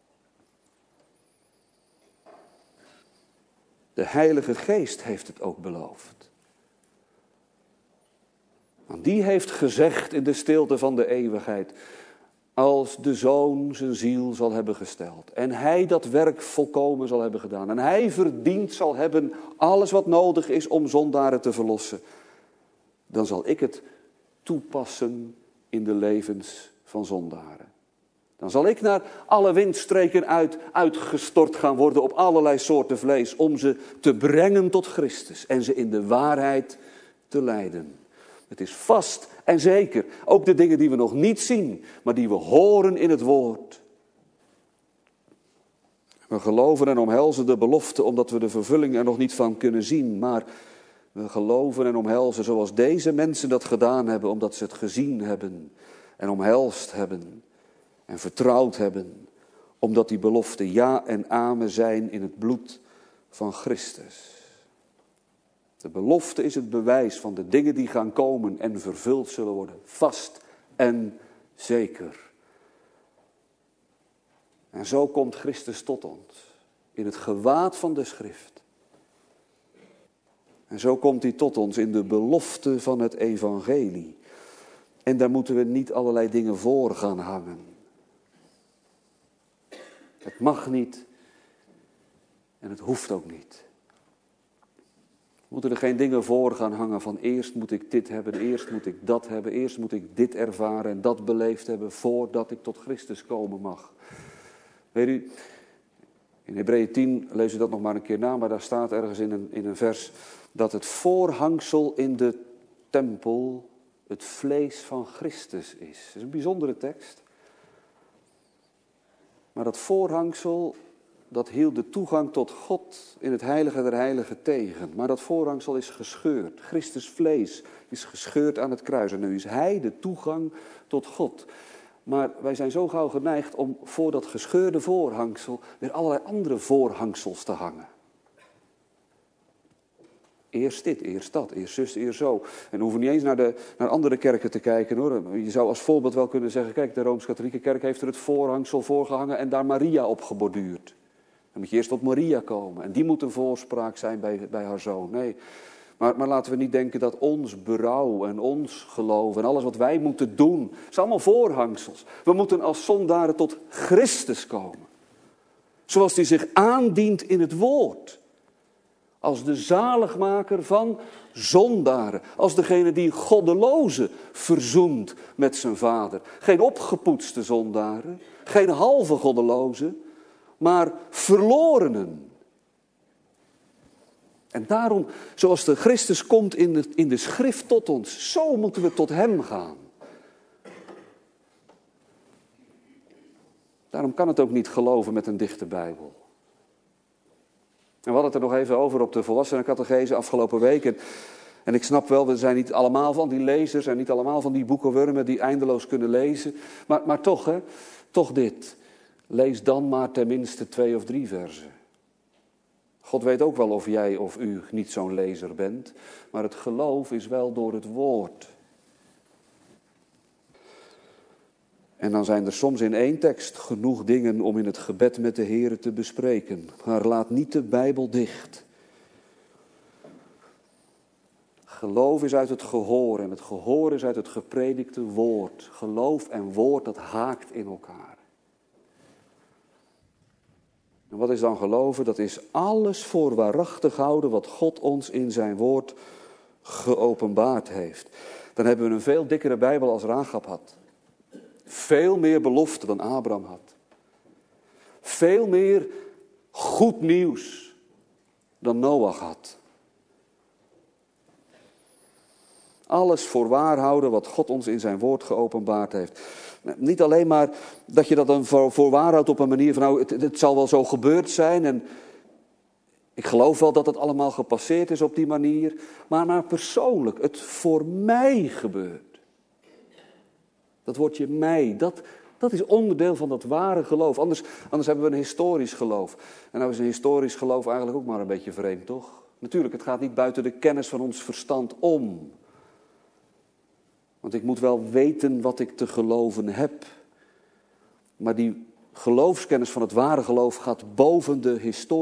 De Heilige Geest heeft het ook beloofd. Want die heeft gezegd in de stilte van de eeuwigheid, als de Zoon zijn ziel zal hebben gesteld en hij dat werk volkomen zal hebben gedaan en hij verdiend zal hebben alles wat nodig is om zondaren te verlossen, dan zal ik het toepassen in de levens van zondaren. Dan zal ik naar alle windstreken uitgestort gaan worden op allerlei soorten vlees om ze te brengen tot Christus en ze in de waarheid te leiden. Het is vast en zeker. Ook de dingen die we nog niet zien, maar die we horen in het woord. We geloven en omhelzen de belofte omdat we de vervulling er nog niet van kunnen zien. Maar we geloven en omhelzen zoals deze mensen dat gedaan hebben, omdat ze het gezien hebben en omhelst hebben en vertrouwd hebben. Omdat die beloften ja en amen zijn in het bloed van Christus. De belofte is het bewijs van de dingen die gaan komen en vervuld zullen worden. Vast en zeker. En zo komt Christus tot ons. In het gewaad van de schrift. En zo komt hij tot ons in de belofte van het evangelie. En daar moeten we niet allerlei dingen voor gaan hangen. Het mag niet. En het hoeft ook niet. Moeten er geen dingen voor gaan hangen van eerst moet ik dit hebben, eerst moet ik dat hebben, eerst moet ik dit ervaren en dat beleefd hebben voordat ik tot Christus komen mag. Weet u, in Hebreeën 10 lees u dat nog maar een keer na, maar daar staat ergens in een vers dat het voorhangsel in de tempel het vlees van Christus is. Dat is een bijzondere tekst. Maar dat voorhangsel, dat hield de toegang tot God in het heilige der heiligen tegen. Maar dat voorhangsel is gescheurd. Christus vlees is gescheurd aan het kruis. En nu is hij de toegang tot God. Maar wij zijn zo gauw geneigd om voor dat gescheurde voorhangsel weer allerlei andere voorhangsels te hangen. Eerst dit, eerst dat, eerst zus, eerst zo. En we hoeven niet eens naar andere kerken te kijken hoor. Je zou als voorbeeld wel kunnen zeggen, kijk, de Rooms-Katholieke kerk heeft er het voorhangsel voor gehangen en daar Maria op geborduurd. Dan moet je eerst tot Maria komen en die moet een voorspraak zijn bij haar zoon. Nee, maar laten we niet denken dat ons berouw en ons geloof en alles wat wij moeten doen, is allemaal voorhangsels. We moeten als zondaren tot Christus komen. Zoals die zich aandient in het woord. Als de zaligmaker van zondaren. Als degene die goddelozen verzoent met zijn vader. Geen opgepoetste zondaren. Geen halve goddelozen. Maar verlorenen. En daarom, zoals de Christus komt in de schrift tot ons. Zo moeten we tot hem gaan. Daarom kan het ook niet geloven met een dichte Bijbel. En we hadden het er nog even over op de volwassenencatechese afgelopen week. En ik snap wel, we zijn niet allemaal van die lezers en niet allemaal van die boekenwormen die eindeloos kunnen lezen. Maar toch, hè, toch dit. Lees dan maar tenminste 2 of 3 versen. God weet ook wel of jij of u niet zo'n lezer bent. Maar het geloof is wel door het woord. En dan zijn er soms in 1 tekst genoeg dingen om in het gebed met de Heere te bespreken. Maar laat niet de Bijbel dicht. Geloof is uit het gehoor en het gehoor is uit het gepredikte woord. Geloof en woord, dat haakt in elkaar. En wat is dan geloven? Dat is alles voor waarachtig houden wat God ons in zijn woord geopenbaard heeft. Dan hebben we een veel dikkere Bijbel als Rachab had. Veel meer belofte dan Abraham had. Veel meer goed nieuws dan Noach had. Alles voor waar houden wat God ons in zijn woord geopenbaard heeft. Niet alleen maar dat je dat dan voor waar houdt op een manier van, nou, het zal wel zo gebeurd zijn. En ik geloof wel dat het allemaal gepasseerd is op die manier. Maar persoonlijk, het voor mij gebeurt. Dat woordje mij, dat is onderdeel van dat ware geloof. Anders hebben we een historisch geloof. En nou is een historisch geloof eigenlijk ook maar een beetje vreemd, toch? Natuurlijk, het gaat niet buiten de kennis van ons verstand om. Want ik moet wel weten wat ik te geloven heb. Maar die geloofskennis van het ware geloof gaat boven de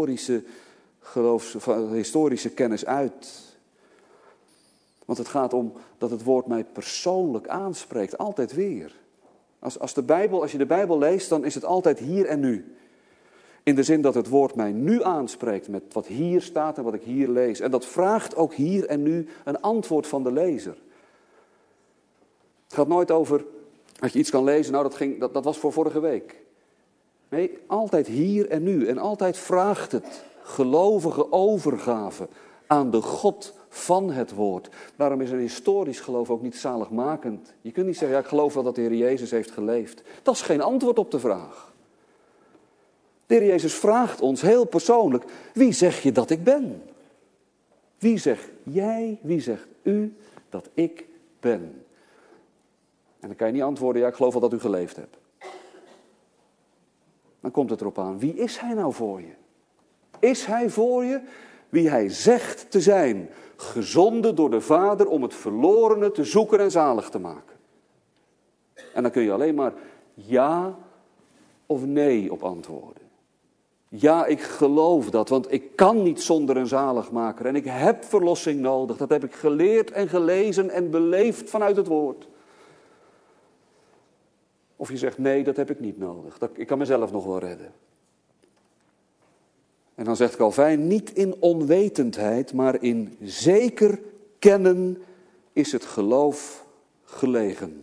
historische kennis uit. Want het gaat om dat het woord mij persoonlijk aanspreekt, altijd weer. Als je de Bijbel leest, dan is het altijd hier en nu. In de zin dat het woord mij nu aanspreekt met wat hier staat en wat ik hier lees. En dat vraagt ook hier en nu een antwoord van de lezer. Het gaat nooit over dat je iets kan lezen, nou dat was voor vorige week. Nee, altijd hier en nu. En altijd vraagt het gelovige overgave aan de God van het woord. Daarom is een historisch geloof ook niet zaligmakend. Je kunt niet zeggen, ja, ik geloof wel dat de Heer Jezus heeft geleefd. Dat is geen antwoord op de vraag. De Heer Jezus vraagt ons heel persoonlijk, wie zeg je dat ik ben? Wie zegt jij, wie zegt u dat ik ben? En dan kan je niet antwoorden, ja, ik geloof wel dat u geleefd hebt. Dan komt het erop aan, wie is hij nou voor je? Is hij voor je wie hij zegt te zijn? Gezonden door de Vader om het verlorene te zoeken en zalig te maken. En dan kun je alleen maar ja of nee op antwoorden. Ja, ik geloof dat, want ik kan niet zonder een zaligmaker. En ik heb verlossing nodig. Dat heb ik geleerd en gelezen en beleefd vanuit het woord. Of je zegt, nee, dat heb ik niet nodig. Ik kan mezelf nog wel redden. En dan zegt Calvijn, niet in onwetendheid, maar in zeker kennen is het geloof gelegen.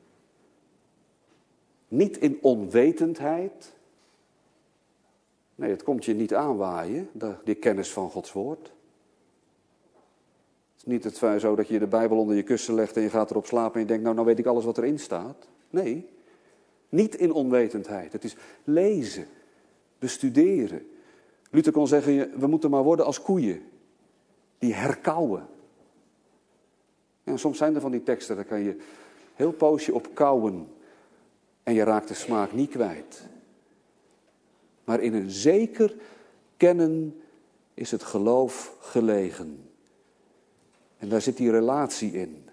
Niet in onwetendheid. Nee, het komt je niet aanwaaien, die kennis van Gods woord. Het is niet zo dat je de Bijbel onder je kussen legt en je gaat erop slapen en je denkt, nou weet ik alles wat erin staat. Nee, niet in onwetendheid. Het is lezen, bestuderen. Luther kon zeggen, we moeten maar worden als koeien, die herkauwen. En soms zijn er van die teksten, daar kan je heel poosje op kauwen en je raakt de smaak niet kwijt. Maar in een zeker kennen is het geloof gelegen. En daar zit die relatie in.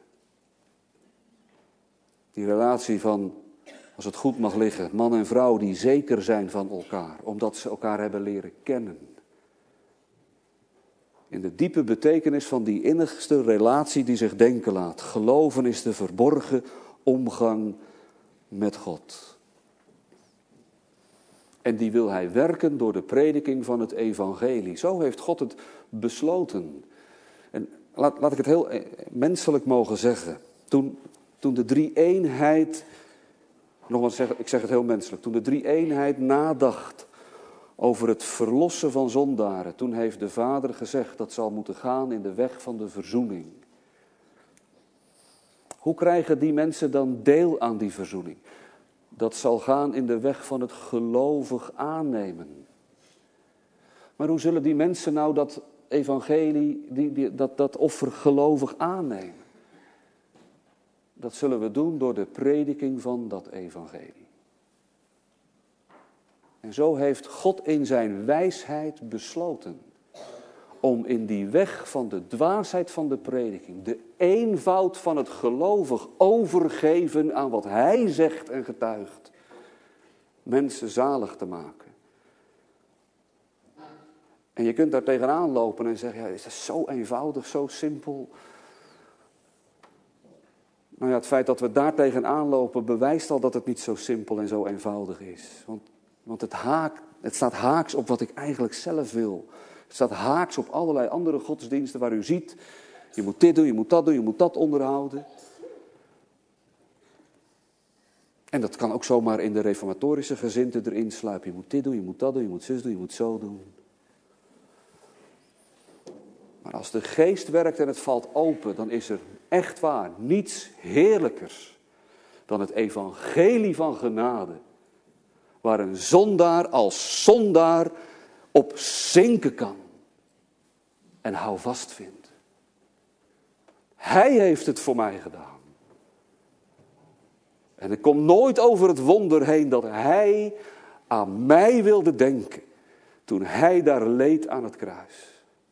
Die relatie van, als het goed mag liggen, man en vrouw die zeker zijn van elkaar, omdat ze elkaar hebben leren kennen. In de diepe betekenis van die innigste relatie die zich denken laat. Geloven is de verborgen omgang met God. En die wil hij werken door de prediking van het evangelie. Zo heeft God het besloten. En laat ik het heel menselijk mogen zeggen. Toen de drie-eenheid, nogmaals ik zeg het heel menselijk. Toen de drie-eenheid nadacht over het verlossen van zondaren. Toen heeft de Vader gezegd dat zal moeten gaan in de weg van de verzoening. Hoe krijgen die mensen dan deel aan die verzoening? Dat zal gaan in de weg van het gelovig aannemen. Maar hoe zullen die mensen nou dat evangelie, dat offer gelovig aannemen? Dat zullen we doen door de prediking van dat evangelie. En zo heeft God in zijn wijsheid besloten om in die weg van de dwaasheid van de prediking, de eenvoud van het gelovig overgeven aan wat hij zegt en getuigt, mensen zalig te maken. En je kunt daar tegenaan lopen en zeggen, ja, is dat zo eenvoudig, zo simpel? Nou ja, het feit dat we daar tegenaan lopen bewijst al dat het niet zo simpel en zo eenvoudig is. Want het staat haaks op wat ik eigenlijk zelf wil. Het staat haaks op allerlei andere godsdiensten waar u ziet, je moet dit doen, je moet dat doen, je moet dat onderhouden. En dat kan ook zomaar in de reformatorische gezindte erin sluipen. Je moet dit doen, je moet dat doen, je moet zus doen, je moet zo doen. Maar als de geest werkt en het valt open, dan is er echt waar niets heerlijkers dan het evangelie van genade. Waar een zondaar als zondaar op zinken kan en houvast vindt. Hij heeft het voor mij gedaan. En ik kom nooit over het wonder heen dat hij aan mij wilde denken toen hij daar leed aan het kruis.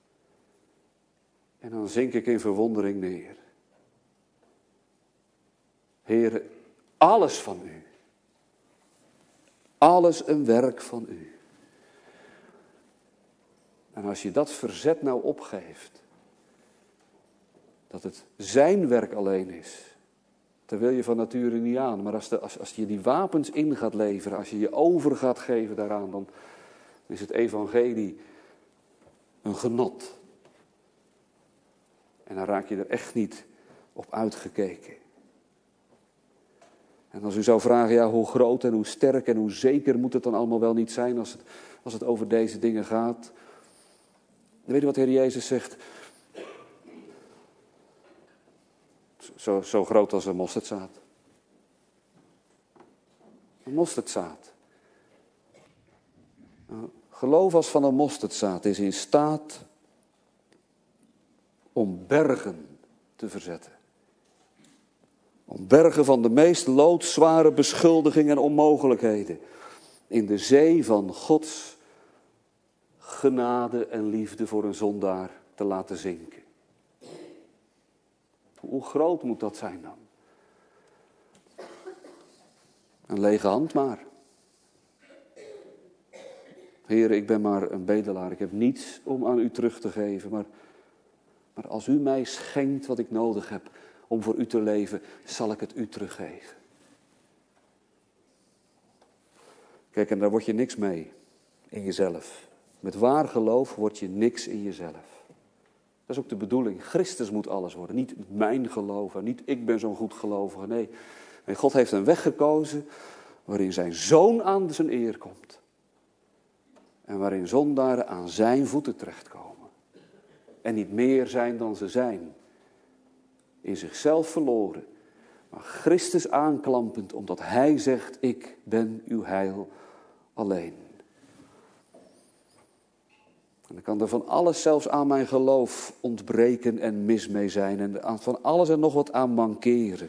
En dan zink ik in verwondering neer. Heere, alles van u. Alles een werk van u. En als je dat verzet nou opgeeft, dat het zijn werk alleen is, daar wil je van nature niet aan. Maar als je die wapens in gaat leveren, als je je over gaat geven daaraan, dan is het evangelie een genot. En dan raak je er echt niet op uitgekeken. En als u zou vragen, ja, hoe groot en hoe sterk en hoe zeker moet het dan allemaal wel niet zijn als het over deze dingen gaat. Dan weet u wat de Heer Jezus zegt? Zo groot als een mosterdzaad. Een mosterdzaad. Nou, geloof als van een mosterdzaad is in staat om bergen te verzetten. Om bergen van de meest loodzware beschuldigingen en onmogelijkheden in de zee van Gods genade en liefde voor een zondaar te laten zinken. Hoe groot moet dat zijn dan? Een lege hand maar. Heer, ik ben maar een bedelaar. Ik heb niets om aan u terug te geven. Maar als u mij schenkt wat ik nodig heb om voor u te leven, zal ik het u teruggeven. Kijk, en daar word je niks mee in jezelf. Met waar geloof word je niks in jezelf. Dat is ook de bedoeling. Christus moet alles worden. Niet mijn geloven, niet ik ben zo'n goed gelovige. Nee, God heeft een weg gekozen waarin zijn zoon aan zijn eer komt. En waarin zondaren aan zijn voeten terechtkomen. En niet meer zijn dan ze zijn. In zichzelf verloren. Maar Christus aanklampend, omdat hij zegt, ik ben uw heil alleen. En dan kan er van alles zelfs aan mijn geloof ontbreken en mis mee zijn. En van alles en nog wat aan mankeren.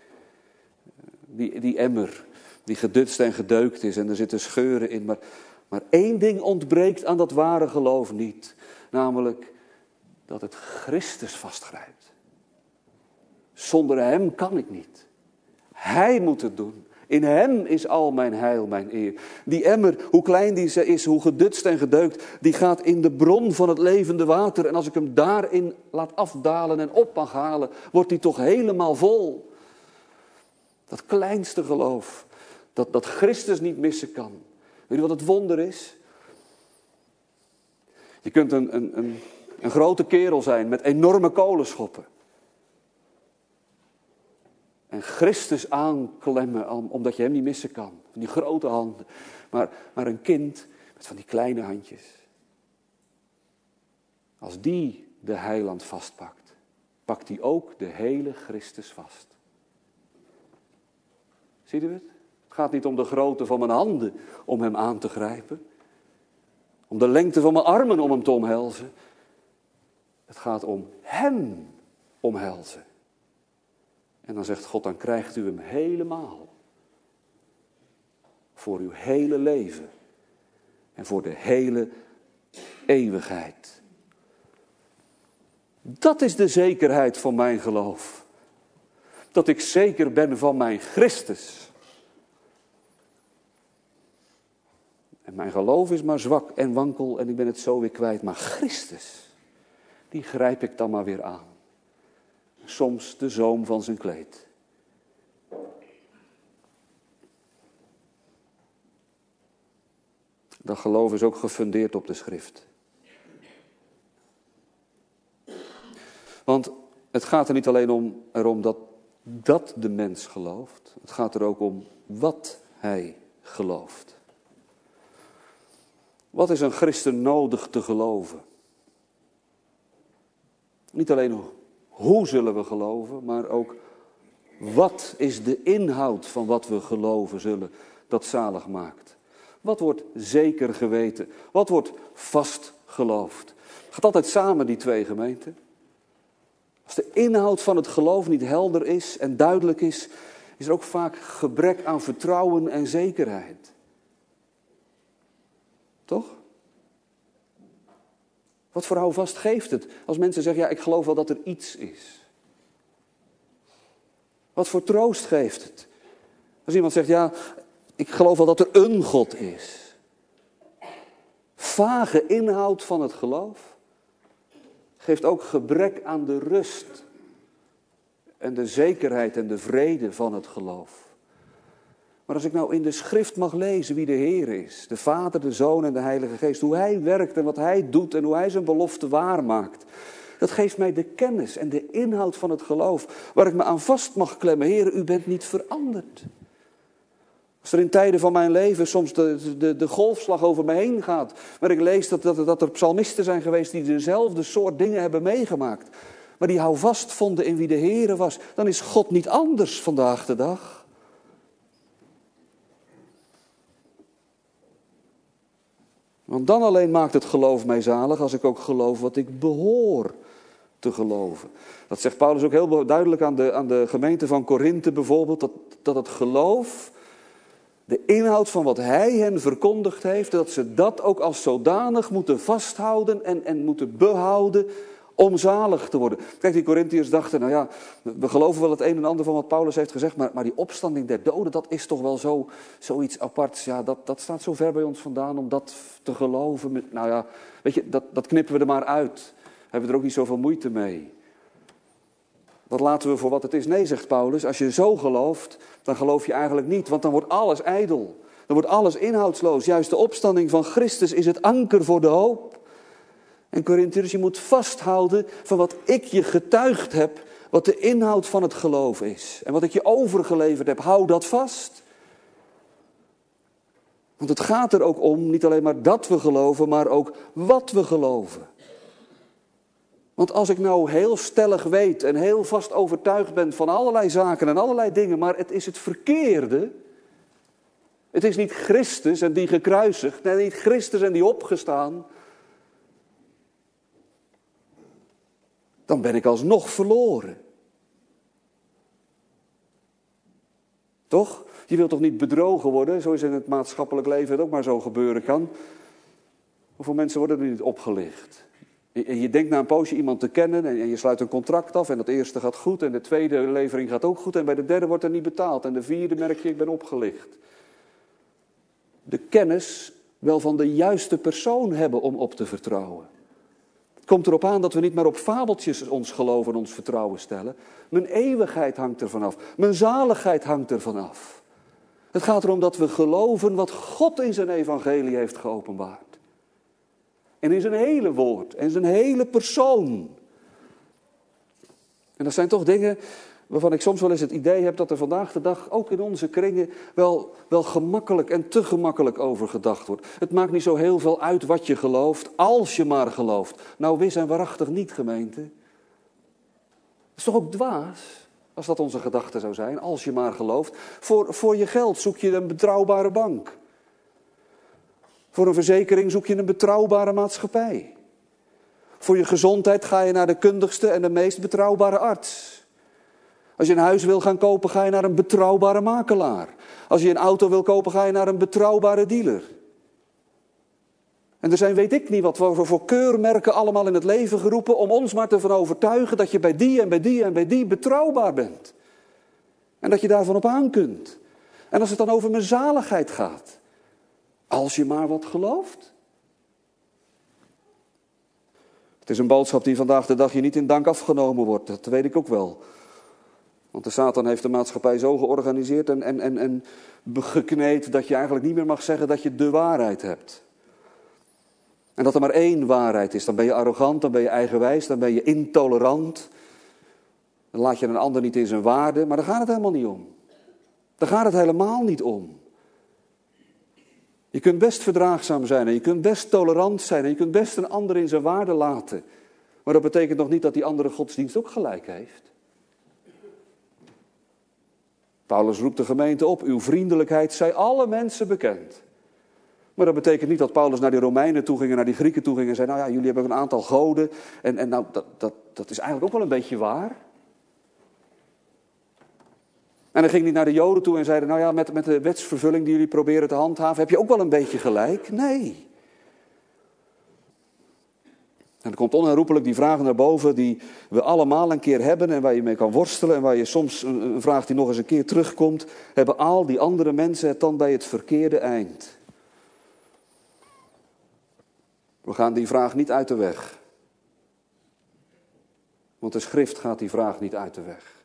Die emmer, die gedutst en gedeukt is en er zitten scheuren in. Maar één ding ontbreekt aan dat ware geloof niet. Namelijk dat het Christus vastgrijpt. Zonder hem kan ik niet. Hij moet het doen. In hem is al mijn heil, mijn eer. Die emmer, hoe klein die is, hoe gedutst en gedeukt, die gaat in de bron van het levende water. En als ik hem daarin laat afdalen en op mag halen, wordt die toch helemaal vol. Dat kleinste geloof, dat Christus niet missen kan. Weet je wat het wonder is? Je kunt een grote kerel zijn met enorme kolenschoppen. En Christus aanklemmen omdat je hem niet missen kan. Van die grote handen. Maar een kind met van die kleine handjes. Als die de heiland vastpakt, pakt hij ook de hele Christus vast. Ziet u het? Het gaat niet om de grootte van mijn handen om hem aan te grijpen. Om de lengte van mijn armen om hem te omhelzen. Het gaat om hem omhelzen. En dan zegt God, dan krijgt u hem helemaal. Voor uw hele leven. En voor de hele eeuwigheid. Dat is de zekerheid van mijn geloof. Dat ik zeker ben van mijn Christus. En mijn geloof is maar zwak en wankel en ik ben het zo weer kwijt. Maar Christus, die grijp ik dan maar weer aan. Soms de zoom van zijn kleed. Dat geloof is ook gefundeerd op de schrift. Want het gaat er niet alleen erom dat de mens gelooft. Het gaat er ook om wat hij gelooft. Wat is een christen nodig te geloven? Niet alleen hoe zullen we geloven, maar ook wat is de inhoud van wat we geloven zullen dat zalig maakt. Wat wordt zeker geweten? Wat wordt vast geloofd? Het gaat altijd samen, die twee gemeenten. Als de inhoud van het geloof niet helder is en duidelijk is er ook vaak gebrek aan vertrouwen en zekerheid. Toch? Wat voor houvast geeft het als mensen zeggen, ja, ik geloof wel dat er iets is. Wat voor troost geeft het? Als iemand zegt, ja, ik geloof wel dat er een God is. Vage inhoud van het geloof geeft ook gebrek aan de rust en de zekerheid en de vrede van het geloof. Maar als ik nou in de schrift mag lezen wie de Heer is, de Vader, de Zoon en de Heilige Geest, hoe Hij werkt en wat Hij doet en hoe Hij zijn belofte waarmaakt, dat geeft mij de kennis en de inhoud van het geloof, waar ik me aan vast mag klemmen. Heer, u bent niet veranderd. Als er in tijden van mijn leven soms de golfslag over me heen gaat, waar ik lees dat er psalmisten zijn geweest die dezelfde soort dingen hebben meegemaakt, maar die houvast vonden in wie de Heer was, dan is God niet anders vandaag de dag. Want dan alleen maakt het geloof mij zalig als ik ook geloof wat ik behoor te geloven. Dat zegt Paulus ook heel duidelijk aan de gemeente van Korinthe bijvoorbeeld, dat het geloof, de inhoud van wat hij hen verkondigd heeft, dat ze dat ook als zodanig moeten vasthouden en moeten behouden om zalig te worden. Kijk, die Korinthiërs dachten, nou ja, we geloven wel het een en ander van wat Paulus heeft gezegd, maar die opstanding der doden, dat is toch wel zoiets aparts. Ja, dat staat zo ver bij ons vandaan om dat te geloven. Nou ja, weet je, dat knippen we er maar uit. Hebben we er ook niet zoveel moeite mee. Dat laten we voor wat het is. Nee, zegt Paulus, als je zo gelooft, dan geloof je eigenlijk niet, want dan wordt alles ijdel. Dan wordt alles inhoudsloos. Juist de opstanding van Christus is het anker voor de hoop. En Korintiërs, je moet vasthouden van wat ik je getuigd heb, wat de inhoud van het geloof is. En wat ik je overgeleverd heb, hou dat vast. Want het gaat er ook om, niet alleen maar dat we geloven, maar ook wat we geloven. Want als ik nou heel stellig weet en heel vast overtuigd ben van allerlei zaken en allerlei dingen, maar het is het verkeerde. Het is niet Christus en die gekruisigd, nee, niet Christus en die opgestaan. Dan ben ik alsnog verloren. Toch? Je wilt toch niet bedrogen worden, zoals in het maatschappelijk leven het ook maar zo gebeuren kan. Hoeveel mensen worden er niet opgelicht? En je denkt na een poosje iemand te kennen en je sluit een contract af en dat eerste gaat goed en de tweede levering gaat ook goed en bij de derde wordt er niet betaald en de vierde merk je, ik ben opgelicht. De kennis wel van de juiste persoon hebben om op te vertrouwen. Het komt erop aan dat we niet maar op fabeltjes ons geloof en ons vertrouwen stellen. Mijn eeuwigheid hangt ervan af. Mijn zaligheid hangt ervan af. Het gaat erom dat we geloven wat God in zijn evangelie heeft geopenbaard. En in zijn hele woord, en zijn hele persoon. En dat zijn toch dingen waarvan ik soms wel eens het idee heb dat er vandaag de dag ook in onze kringen wel gemakkelijk en te gemakkelijk over gedacht wordt. Het maakt niet zo heel veel uit wat je gelooft, als je maar gelooft. Nou, wis en waarachtig niet, gemeente. Dat is toch ook dwaas, als dat onze gedachte zou zijn, als je maar gelooft. Voor je geld zoek je een betrouwbare bank. Voor een verzekering zoek je een betrouwbare maatschappij. Voor je gezondheid ga je naar de kundigste en de meest betrouwbare arts. Als je een huis wil gaan kopen, ga je naar een betrouwbare makelaar. Als je een auto wil kopen, ga je naar een betrouwbare dealer. En er zijn weet ik niet wat voor keurmerken allemaal in het leven geroepen om ons maar te van overtuigen dat je bij die en bij die en bij die betrouwbaar bent. En dat je daarvan op aan kunt. En als het dan over mijn zaligheid gaat, als je maar wat gelooft. Het is een boodschap die vandaag de dag je niet in dank afgenomen wordt, dat weet ik ook wel. Want de Satan heeft de maatschappij zo georganiseerd en gekneed dat je eigenlijk niet meer mag zeggen dat je de waarheid hebt. En dat er maar één waarheid is. Dan ben je arrogant, dan ben je eigenwijs, dan ben je intolerant. Dan laat je een ander niet in zijn waarde, maar daar gaat het helemaal niet om. Daar gaat het helemaal niet om. Je kunt best verdraagzaam zijn en je kunt best tolerant zijn en je kunt best een ander in zijn waarde laten. Maar dat betekent nog niet dat die andere godsdienst ook gelijk heeft. Paulus roept de gemeente op, uw vriendelijkheid zij alle mensen bekend. Maar dat betekent niet dat Paulus naar die Romeinen toe ging en naar die Grieken toe ging en zei, nou ja, jullie hebben een aantal goden. En nou, dat is eigenlijk ook wel een beetje waar. En hij ging niet naar de Joden toe en zeiden, nou ja, met de wetsvervulling die jullie proberen te handhaven, heb je ook wel een beetje gelijk? Nee. En er komt onherroepelijk die vraag naar boven die we allemaal een keer hebben en waar je mee kan worstelen en waar je soms een vraag die nog eens een keer terugkomt, hebben al die andere mensen het dan bij het verkeerde eind? We gaan die vraag niet uit de weg. Want de schrift gaat die vraag niet uit de weg.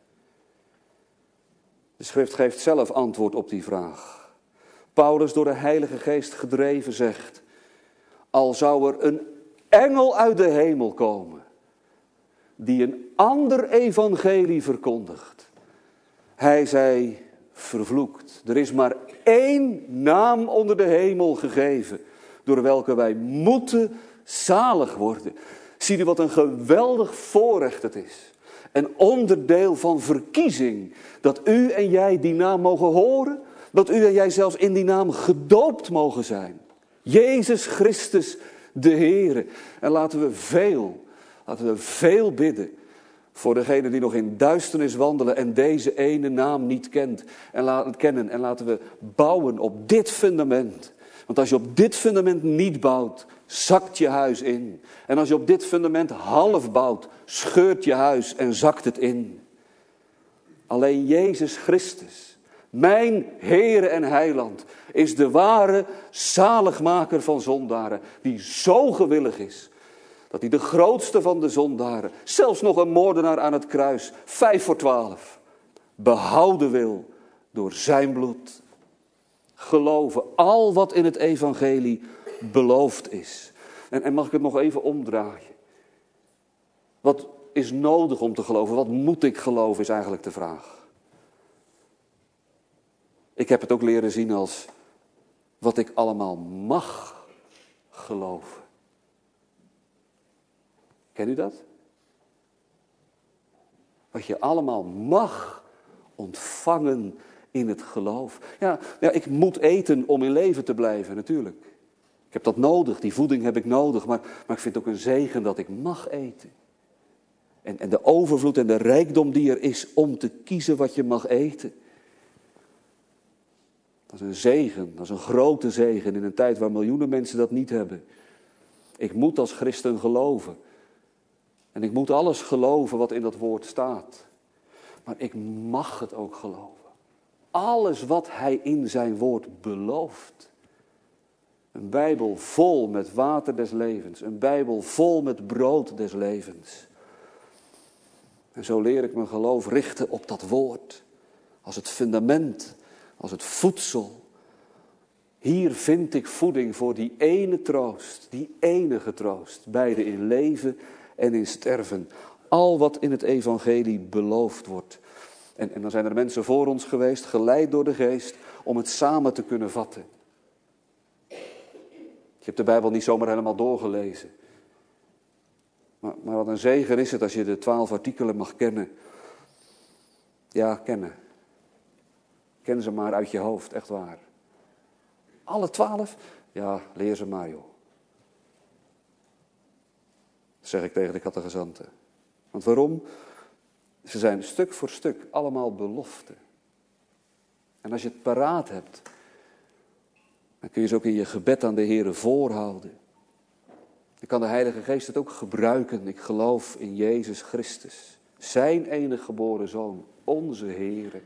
De schrift geeft zelf antwoord op die vraag. Paulus, door de Heilige Geest gedreven, zegt, al zou er een engel uit de hemel komen, die een ander evangelie verkondigt. Hij zij vervloekt. Er is maar één naam onder de hemel gegeven, door welke wij moeten zalig worden. Zie je wat een geweldig voorrecht het is. Een onderdeel van verkiezing. Dat u en jij die naam mogen horen. Dat u en jij zelfs in die naam gedoopt mogen zijn. Jezus Christus de Heere. En laten we veel bidden. Voor degene die nog in duisternis wandelen en deze ene naam niet kennen. En laten we bouwen op dit fundament. Want als je op dit fundament niet bouwt, zakt je huis in. En als je op dit fundament half bouwt, scheurt je huis en zakt het in. Alleen Jezus Christus, mijn Heere en Heiland, is de ware zaligmaker van zondaren. Die zo gewillig is, dat hij de grootste van de zondaren, zelfs nog een moordenaar aan het kruis, 5 voor 12, behouden wil door zijn bloed. Geloven, al wat in het evangelie beloofd is. En mag ik het nog even omdraaien? Wat is nodig om te geloven? Wat moet ik geloven is eigenlijk de vraag. Ik heb het ook leren zien als wat ik allemaal mag geloven. Ken u dat? Wat je allemaal mag ontvangen in het geloof. Ja, ik moet eten om in leven te blijven, natuurlijk. Ik heb dat nodig, die voeding heb ik nodig. Maar ik vind het ook een zegen dat ik mag eten. En de overvloed en de rijkdom die er is om te kiezen wat je mag eten. Dat is een zegen, dat is een grote zegen in een tijd waar miljoenen mensen dat niet hebben. Ik moet als christen geloven. En ik moet alles geloven wat in dat woord staat. Maar ik mag het ook geloven. Alles wat hij in zijn woord belooft. Een Bijbel vol met water des levens. Een Bijbel vol met brood des levens. En zo leer ik mijn geloof richten op dat woord. Als het fundament, als het voedsel. Hier vind ik voeding voor die ene troost, die enige troost. Beide in leven en in sterven. Al wat in het evangelie beloofd wordt. En dan zijn er mensen voor ons geweest, geleid door de geest, om het samen te kunnen vatten. Je hebt de Bijbel niet zomaar helemaal doorgelezen. Maar wat een zegen is het als je de 12 artikelen mag kennen. Ja, kennen. Ken ze maar uit je hoofd, echt waar. Alle 12? Ja, leer ze maar, joh. Dat zeg ik tegen de catechizanten. Want waarom? Ze zijn stuk voor stuk allemaal beloften. En als je het paraat hebt, dan kun je ze ook in je gebed aan de Heere voorhouden. Dan kan de Heilige Geest het ook gebruiken. Ik geloof in Jezus Christus, zijn enige geboren Zoon, onze Heere.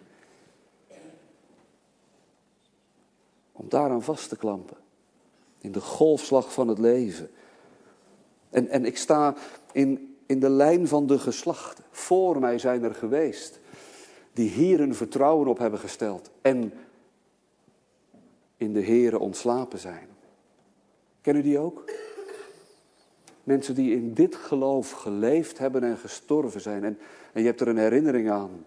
Om daaraan vast te klampen. In de golfslag van het leven. En ik sta in de lijn van de geslachten. Voor mij zijn er geweest die hier hun vertrouwen op hebben gesteld. En in de Heere ontslapen zijn. Ken u die ook? Mensen die in dit geloof geleefd hebben en gestorven zijn. En je hebt er een herinnering aan.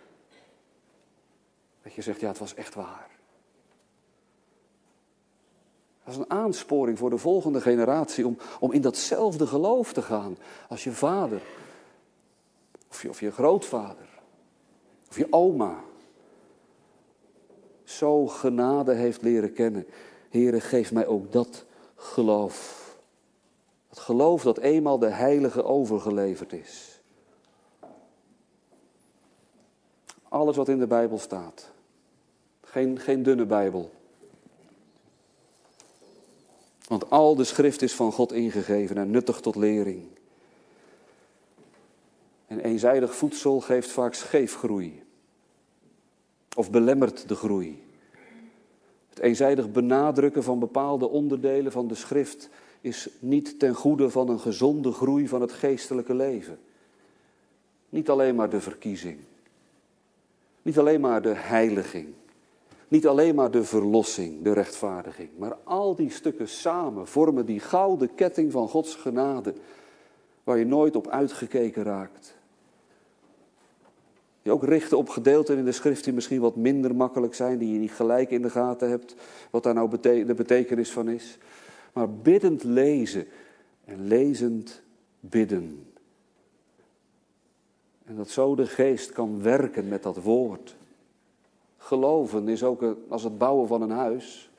Dat je zegt, ja, het was echt waar. Dat is een aansporing voor de volgende generatie om in datzelfde geloof te gaan. Als je vader, of je grootvader, of je oma. Zo genade heeft leren kennen. Heere, geef mij ook dat geloof. Het geloof dat eenmaal de heilige overgeleverd is. Alles wat in de Bijbel staat. Geen dunne Bijbel. Want al de schrift is van God ingegeven en nuttig tot lering. En eenzijdig voedsel geeft vaak scheefgroei. Of belemmert de groei. Het eenzijdig benadrukken van bepaalde onderdelen van de schrift is niet ten goede van een gezonde groei van het geestelijke leven. Niet alleen maar de verkiezing. Niet alleen maar de heiliging. Niet alleen maar de verlossing, de rechtvaardiging. Maar al die stukken samen vormen die gouden ketting van Gods genade. Waar je nooit op uitgekeken raakt. Je ook richten op gedeelten in de schrift die misschien wat minder makkelijk zijn. Die je niet gelijk in de gaten hebt. Wat daar nou de betekenis van is. Maar biddend lezen en lezend bidden. En dat zo de geest kan werken met dat woord. Geloven is ook als het bouwen van een huis.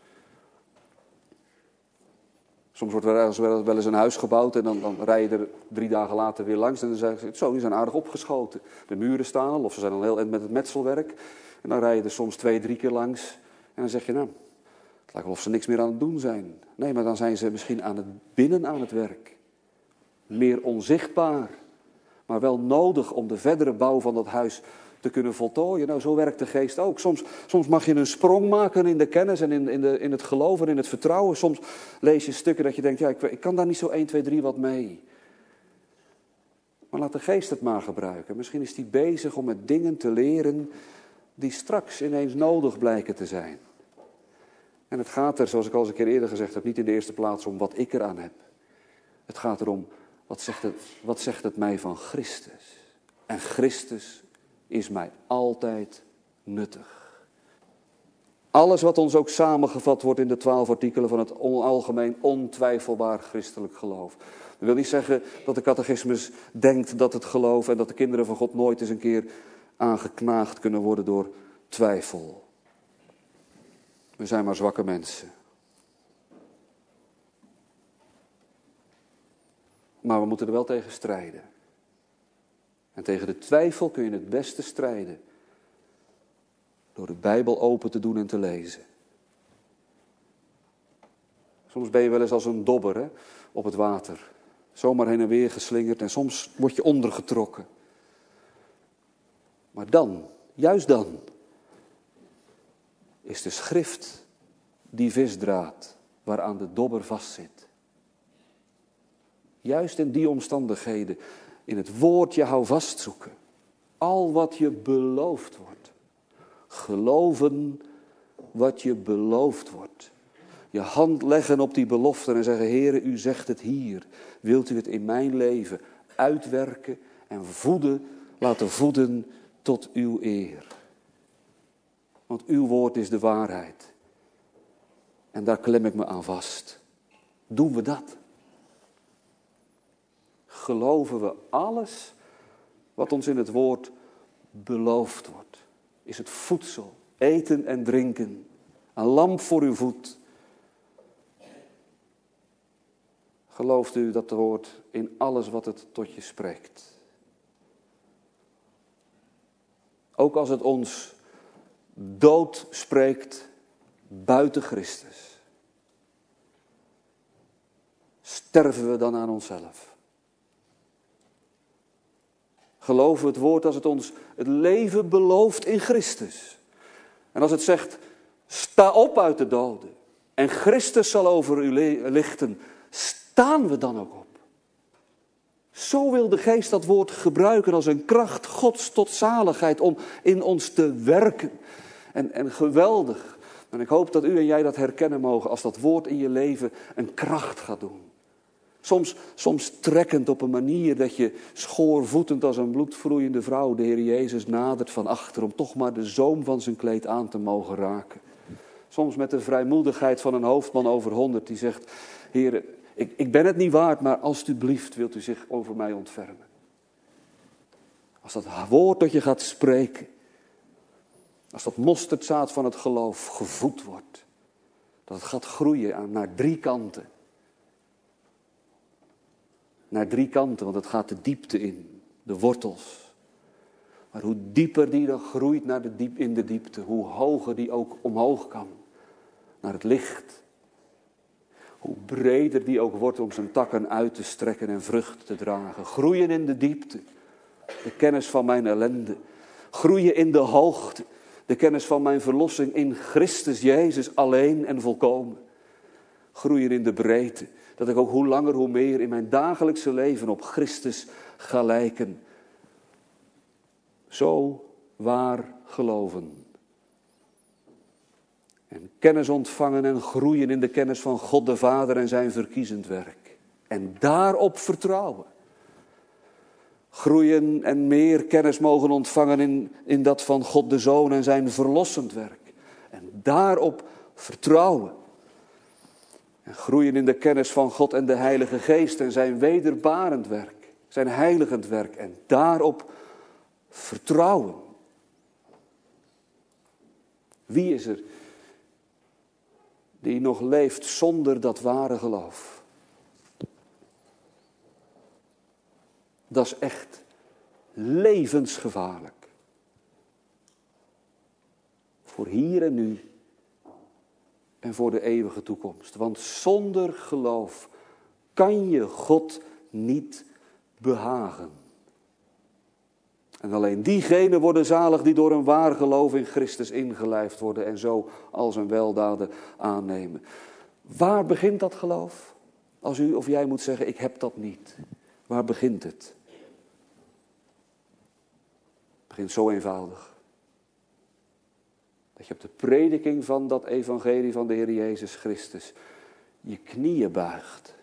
Soms wordt er wel eens een huis gebouwd en dan rij je er 3 dagen later weer langs. En dan zeg je, zo, die zijn aardig opgeschoten. De muren staan al, of ze zijn al heel eind met het metselwerk. En dan rij je er soms 2-3 keer langs. En dan zeg je, nou, het lijkt wel of ze niks meer aan het doen zijn. Nee, maar dan zijn ze misschien binnen aan het werk. Meer onzichtbaar. Maar wel nodig om de verdere bouw van dat huis te kunnen voltooien. Nou, zo werkt de geest ook. Soms mag je een sprong maken in de kennis en in het geloof en in het vertrouwen. Soms lees je stukken dat je denkt, ja, ik kan daar niet zo 1, 2, 3 wat mee. Maar laat de geest het maar gebruiken. Misschien is die bezig om met dingen te leren die straks ineens nodig blijken te zijn. En het gaat er, zoals ik al eens een keer eerder gezegd heb, niet in de eerste plaats om wat ik eraan heb. Het gaat erom, wat zegt het mij van Christus? En Christus is mij altijd nuttig. Alles wat ons ook samengevat wordt in de 12 artikelen van het algemeen ontwijfelbaar christelijk geloof. Dat wil niet zeggen dat de catechismus denkt dat het geloof en dat de kinderen van God nooit eens een keer aangeknaagd kunnen worden door twijfel. We zijn maar zwakke mensen. Maar we moeten er wel tegen strijden. En tegen de twijfel kun je het beste strijden door de Bijbel open te doen en te lezen. Soms ben je wel eens als een dobber op het water. Zomaar heen en weer geslingerd en soms word je ondergetrokken. Maar dan, juist dan, is de schrift die visdraad waaraan de dobber vastzit. Juist in die omstandigheden, in het woord je hou vastzoeken. Al wat je beloofd wordt. Geloven wat je beloofd wordt. Je hand leggen op die beloften en zeggen, Heere, u zegt het hier. Wilt u het in mijn leven uitwerken en laten voeden tot uw eer. Want uw woord is de waarheid. En daar klem ik me aan vast. Doen we dat? Geloven we alles wat ons in het woord beloofd wordt? Is het voedsel, eten en drinken, een lamp voor uw voet? Gelooft u dat woord in alles wat het tot je spreekt? Ook als het ons dood spreekt buiten Christus. Sterven we dan aan onszelf? Geloven we het woord als het ons het leven belooft in Christus? En als het zegt, sta op uit de doden en Christus zal over u lichten, staan we dan ook op? Zo wil de Geest dat woord gebruiken als een kracht Gods tot zaligheid om in ons te werken. En geweldig. En ik hoop dat u en jij dat herkennen mogen als dat woord in je leven een kracht gaat doen. Soms trekkend op een manier dat je schoorvoetend als een bloedvloeiende vrouw de Heer Jezus nadert van achter om toch maar de zoom van zijn kleed aan te mogen raken. Soms met de vrijmoedigheid van een hoofdman over 100 die zegt, Heer, ik ben het niet waard, maar alstublieft wilt u zich over mij ontfermen. Als dat woord dat je gaat spreken, als dat mosterdzaad van het geloof gevoed wordt, dat het gaat groeien naar 3 kanten. Naar 3 kanten, want het gaat de diepte in, de wortels. Maar hoe dieper die dan groeit in de diepte, hoe hoger die ook omhoog kan. Naar het licht. Hoe breder die ook wordt om zijn takken uit te strekken en vrucht te dragen. Groeien in de diepte, de kennis van mijn ellende. Groeien in de hoogte, de kennis van mijn verlossing in Christus Jezus alleen en volkomen. Groeien in de breedte, dat ik ook hoe langer hoe meer in mijn dagelijkse leven op Christus ga lijken. Zo waar geloven. En kennis ontvangen en groeien in de kennis van God de Vader en zijn verkiezend werk. En daarop vertrouwen. Groeien en meer kennis mogen ontvangen in dat van God de Zoon en zijn verlossend werk. En daarop vertrouwen. En groeien in de kennis van God en de Heilige Geest en zijn wederbarend werk. Zijn heiligend werk. En daarop vertrouwen. Wie is er die nog leeft zonder dat ware geloof? Dat is echt levensgevaarlijk. Voor hier en nu en voor de eeuwige toekomst. Want zonder geloof kan je God niet behagen. En alleen diegenen worden zalig die door een waar geloof in Christus ingelijfd worden en zo al zijn weldaden aannemen. Waar begint dat geloof? Als u of jij moet zeggen, ik heb dat niet. Waar begint het? Het begint zo eenvoudig. Dat je op de prediking van dat evangelie van de Heer Jezus Christus je knieën buigt.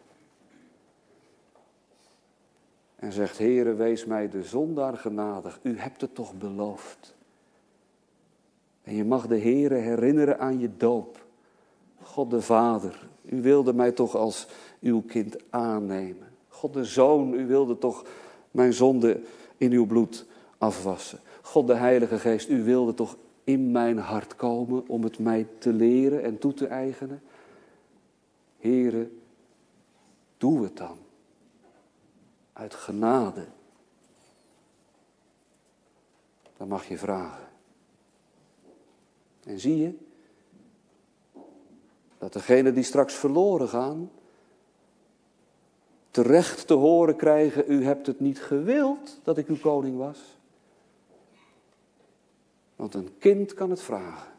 En zegt, Heere, wees mij de zondaar genadig. U hebt het toch beloofd. En je mag de Heere herinneren aan je doop. God de Vader, u wilde mij toch als uw kind aannemen. God de Zoon, u wilde toch mijn zonde in uw bloed afwassen. God de Heilige Geest, u wilde toch in mijn hart komen om het mij te leren en toe te eigenen. Heere, doe het dan. Uit genade. Dan mag je vragen. En zie je dat degenen die straks verloren gaan, terecht te horen krijgen, u hebt het niet gewild dat ik uw koning was. Want een kind kan het vragen.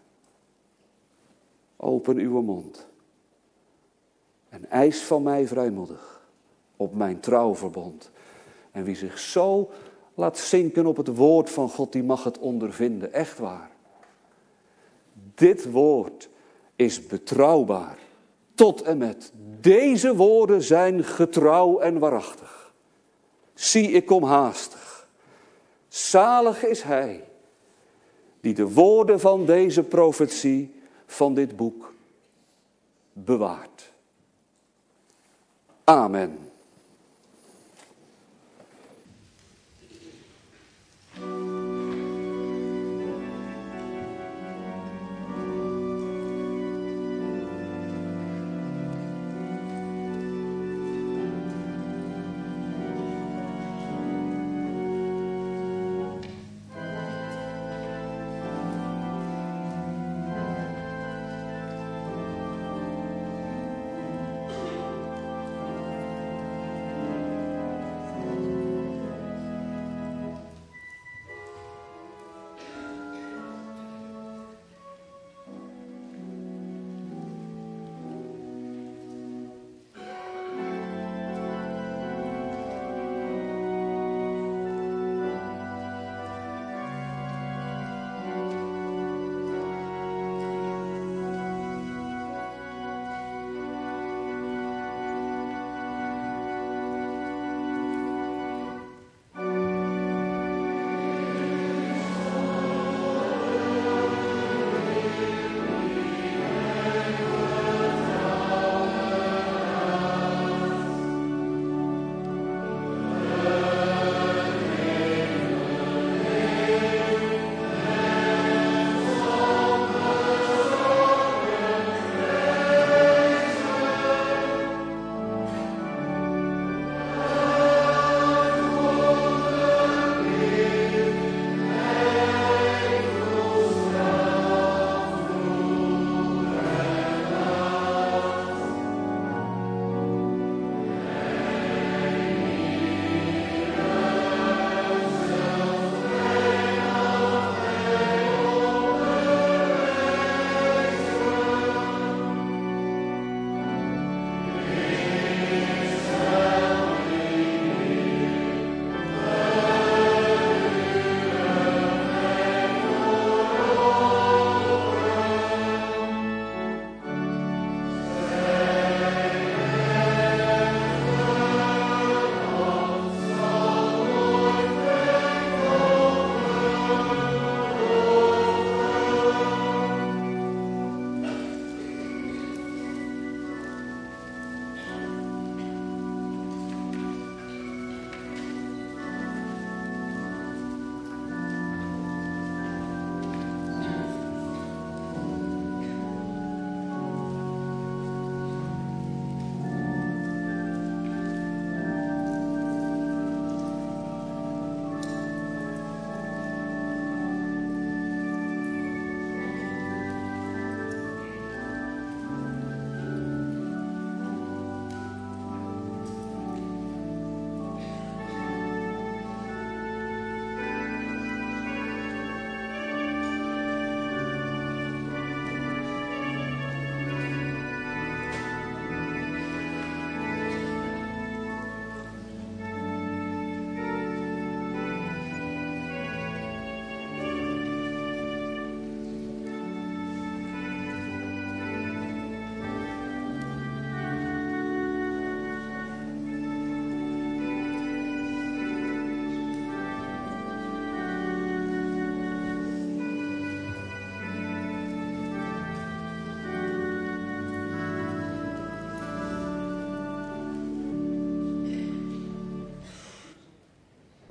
Open uw mond. En eis van mij vrijmoedig op mijn trouwverbond. En wie zich zo laat zinken op het woord van God, die mag het ondervinden. Echt waar. Dit woord is betrouwbaar. Tot en met. Deze woorden zijn getrouw en waarachtig. Zie, ik kom haastig. Zalig is hij die de woorden van deze profetie, van dit boek, bewaart. Amen.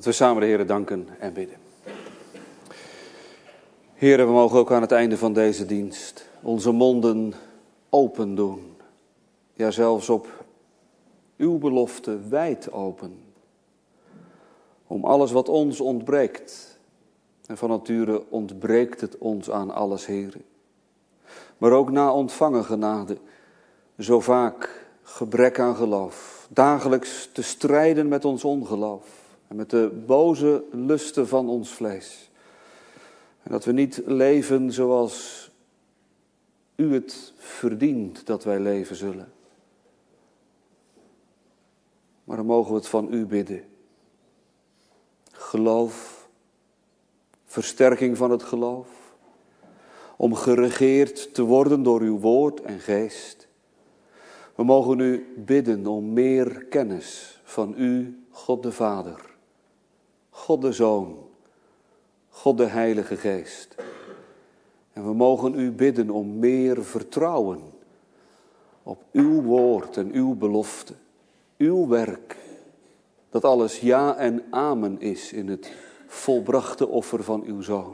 We samen de Heere danken en bidden. Heere, we mogen ook aan het einde van deze dienst onze monden open doen. Ja, zelfs op uw belofte wijd open. Om alles wat ons ontbreekt. En van nature ontbreekt het ons aan alles, Heere. Maar ook na ontvangen genade, zo vaak gebrek aan geloof. Dagelijks te strijden met ons ongeloof. En met de boze lusten van ons vlees. En dat we niet leven zoals u het verdient dat wij leven zullen. Maar dan mogen we het van u bidden. Geloof, versterking van het geloof. Om geregeerd te worden door uw woord en geest. We mogen u bidden om meer kennis van u, God de Vader. God de Zoon, God de Heilige Geest. En we mogen u bidden om meer vertrouwen op uw woord en uw belofte, uw werk. Dat alles ja en amen is in het volbrachte offer van uw Zoon.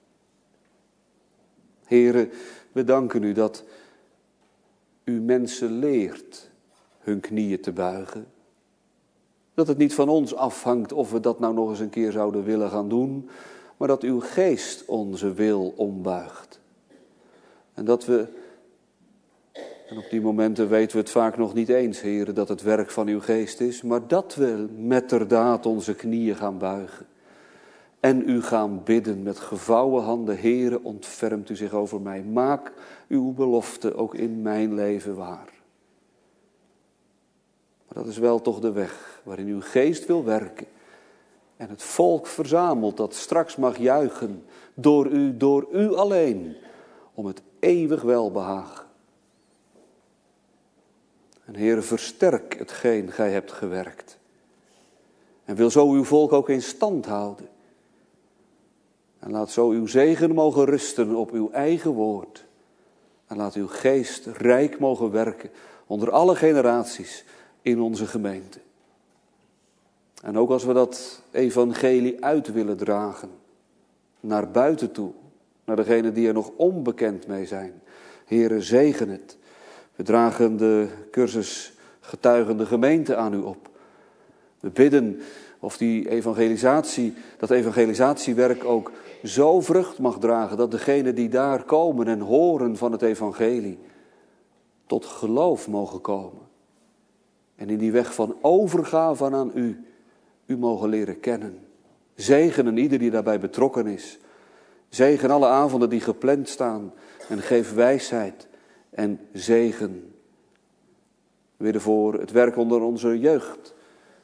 Heere, we danken u dat u mensen leert hun knieën te buigen. Dat het niet van ons afhangt of we dat nou nog eens een keer zouden willen gaan doen, maar dat uw geest onze wil ombuigt. En dat we, en op die momenten weten we het vaak nog niet eens, Heere, dat het werk van uw geest is, maar dat we metterdaad onze knieën gaan buigen. En u gaan bidden met gevouwen handen, Heere, ontfermt u zich over mij. Maak uw belofte ook in mijn leven waar. Maar dat is wel toch de weg waarin uw geest wil werken. En het volk verzamelt dat straks mag juichen door u alleen. Om het eeuwig welbehagen. En Heere, versterk hetgeen gij hebt gewerkt. En wil zo uw volk ook in stand houden. En laat zo uw zegen mogen rusten op uw eigen woord. En laat uw geest rijk mogen werken onder alle generaties in onze gemeente. En ook als we dat evangelie uit willen dragen, naar buiten toe, naar degenen die er nog onbekend mee zijn. Heere, zegen het. We dragen de cursus getuigende gemeente aan u op. We bidden of dat evangelisatiewerk ook zo vrucht mag dragen dat degenen die daar komen en horen van het evangelie tot geloof mogen komen. En in die weg van overgave aan u mogen leren kennen. Zegenen ieder die daarbij betrokken is. Zegen alle avonden die gepland staan en geef wijsheid en zegen. Weer voor het werk onder onze jeugd.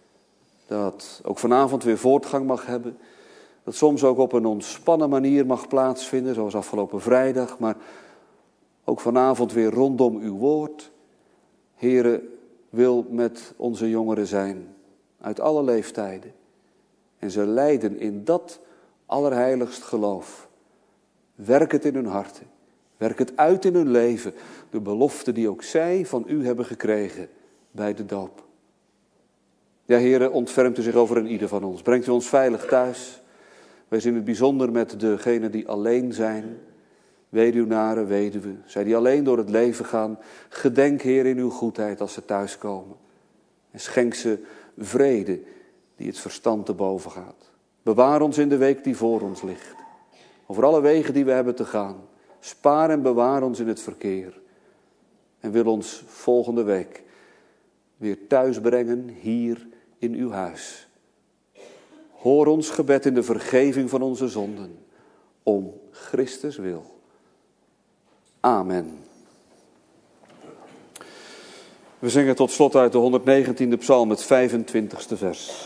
Dat ook vanavond weer voortgang mag hebben. Dat soms ook op een ontspannen manier mag plaatsvinden, zoals afgelopen vrijdag. Maar ook vanavond weer rondom uw woord. Heere, wil met onze jongeren zijn, uit alle leeftijden. En ze leiden in dat allerheiligst geloof. Werk het in hun harten. Werk het uit in hun leven. De belofte die ook zij van u hebben gekregen bij de doop. Ja, Heere, ontfermt u zich over een ieder van ons. Brengt u ons veilig thuis. Wees in het bijzonder met degenen die alleen zijn. Weduwnaren, weduwen. Zij die alleen door het leven gaan. Gedenk, Heer, in uw goedheid als ze thuiskomen. En schenk ze vrede die het verstand te boven gaat. Bewaar ons in de week die voor ons ligt. Over alle wegen die we hebben te gaan. Spaar en bewaar ons in het verkeer. En wil ons volgende week weer thuis brengen hier in uw huis. Hoor ons gebed in de vergeving van onze zonden. Om Christus wil. Amen. We zingen tot slot uit de 119e psalm, het 25e vers.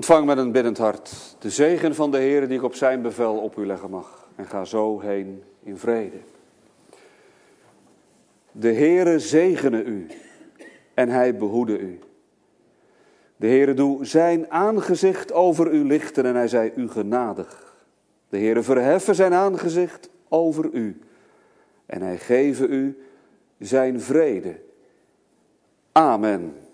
Ontvang met een biddend hart de zegen van de Heer die ik op zijn bevel op u leggen mag. En ga zo heen in vrede. De Heere zegene u en hij behoede u. De Heere doe zijn aangezicht over u lichten en hij zij u genadig. De Heere verheffe zijn aangezicht over u en hij geve u zijn vrede. Amen.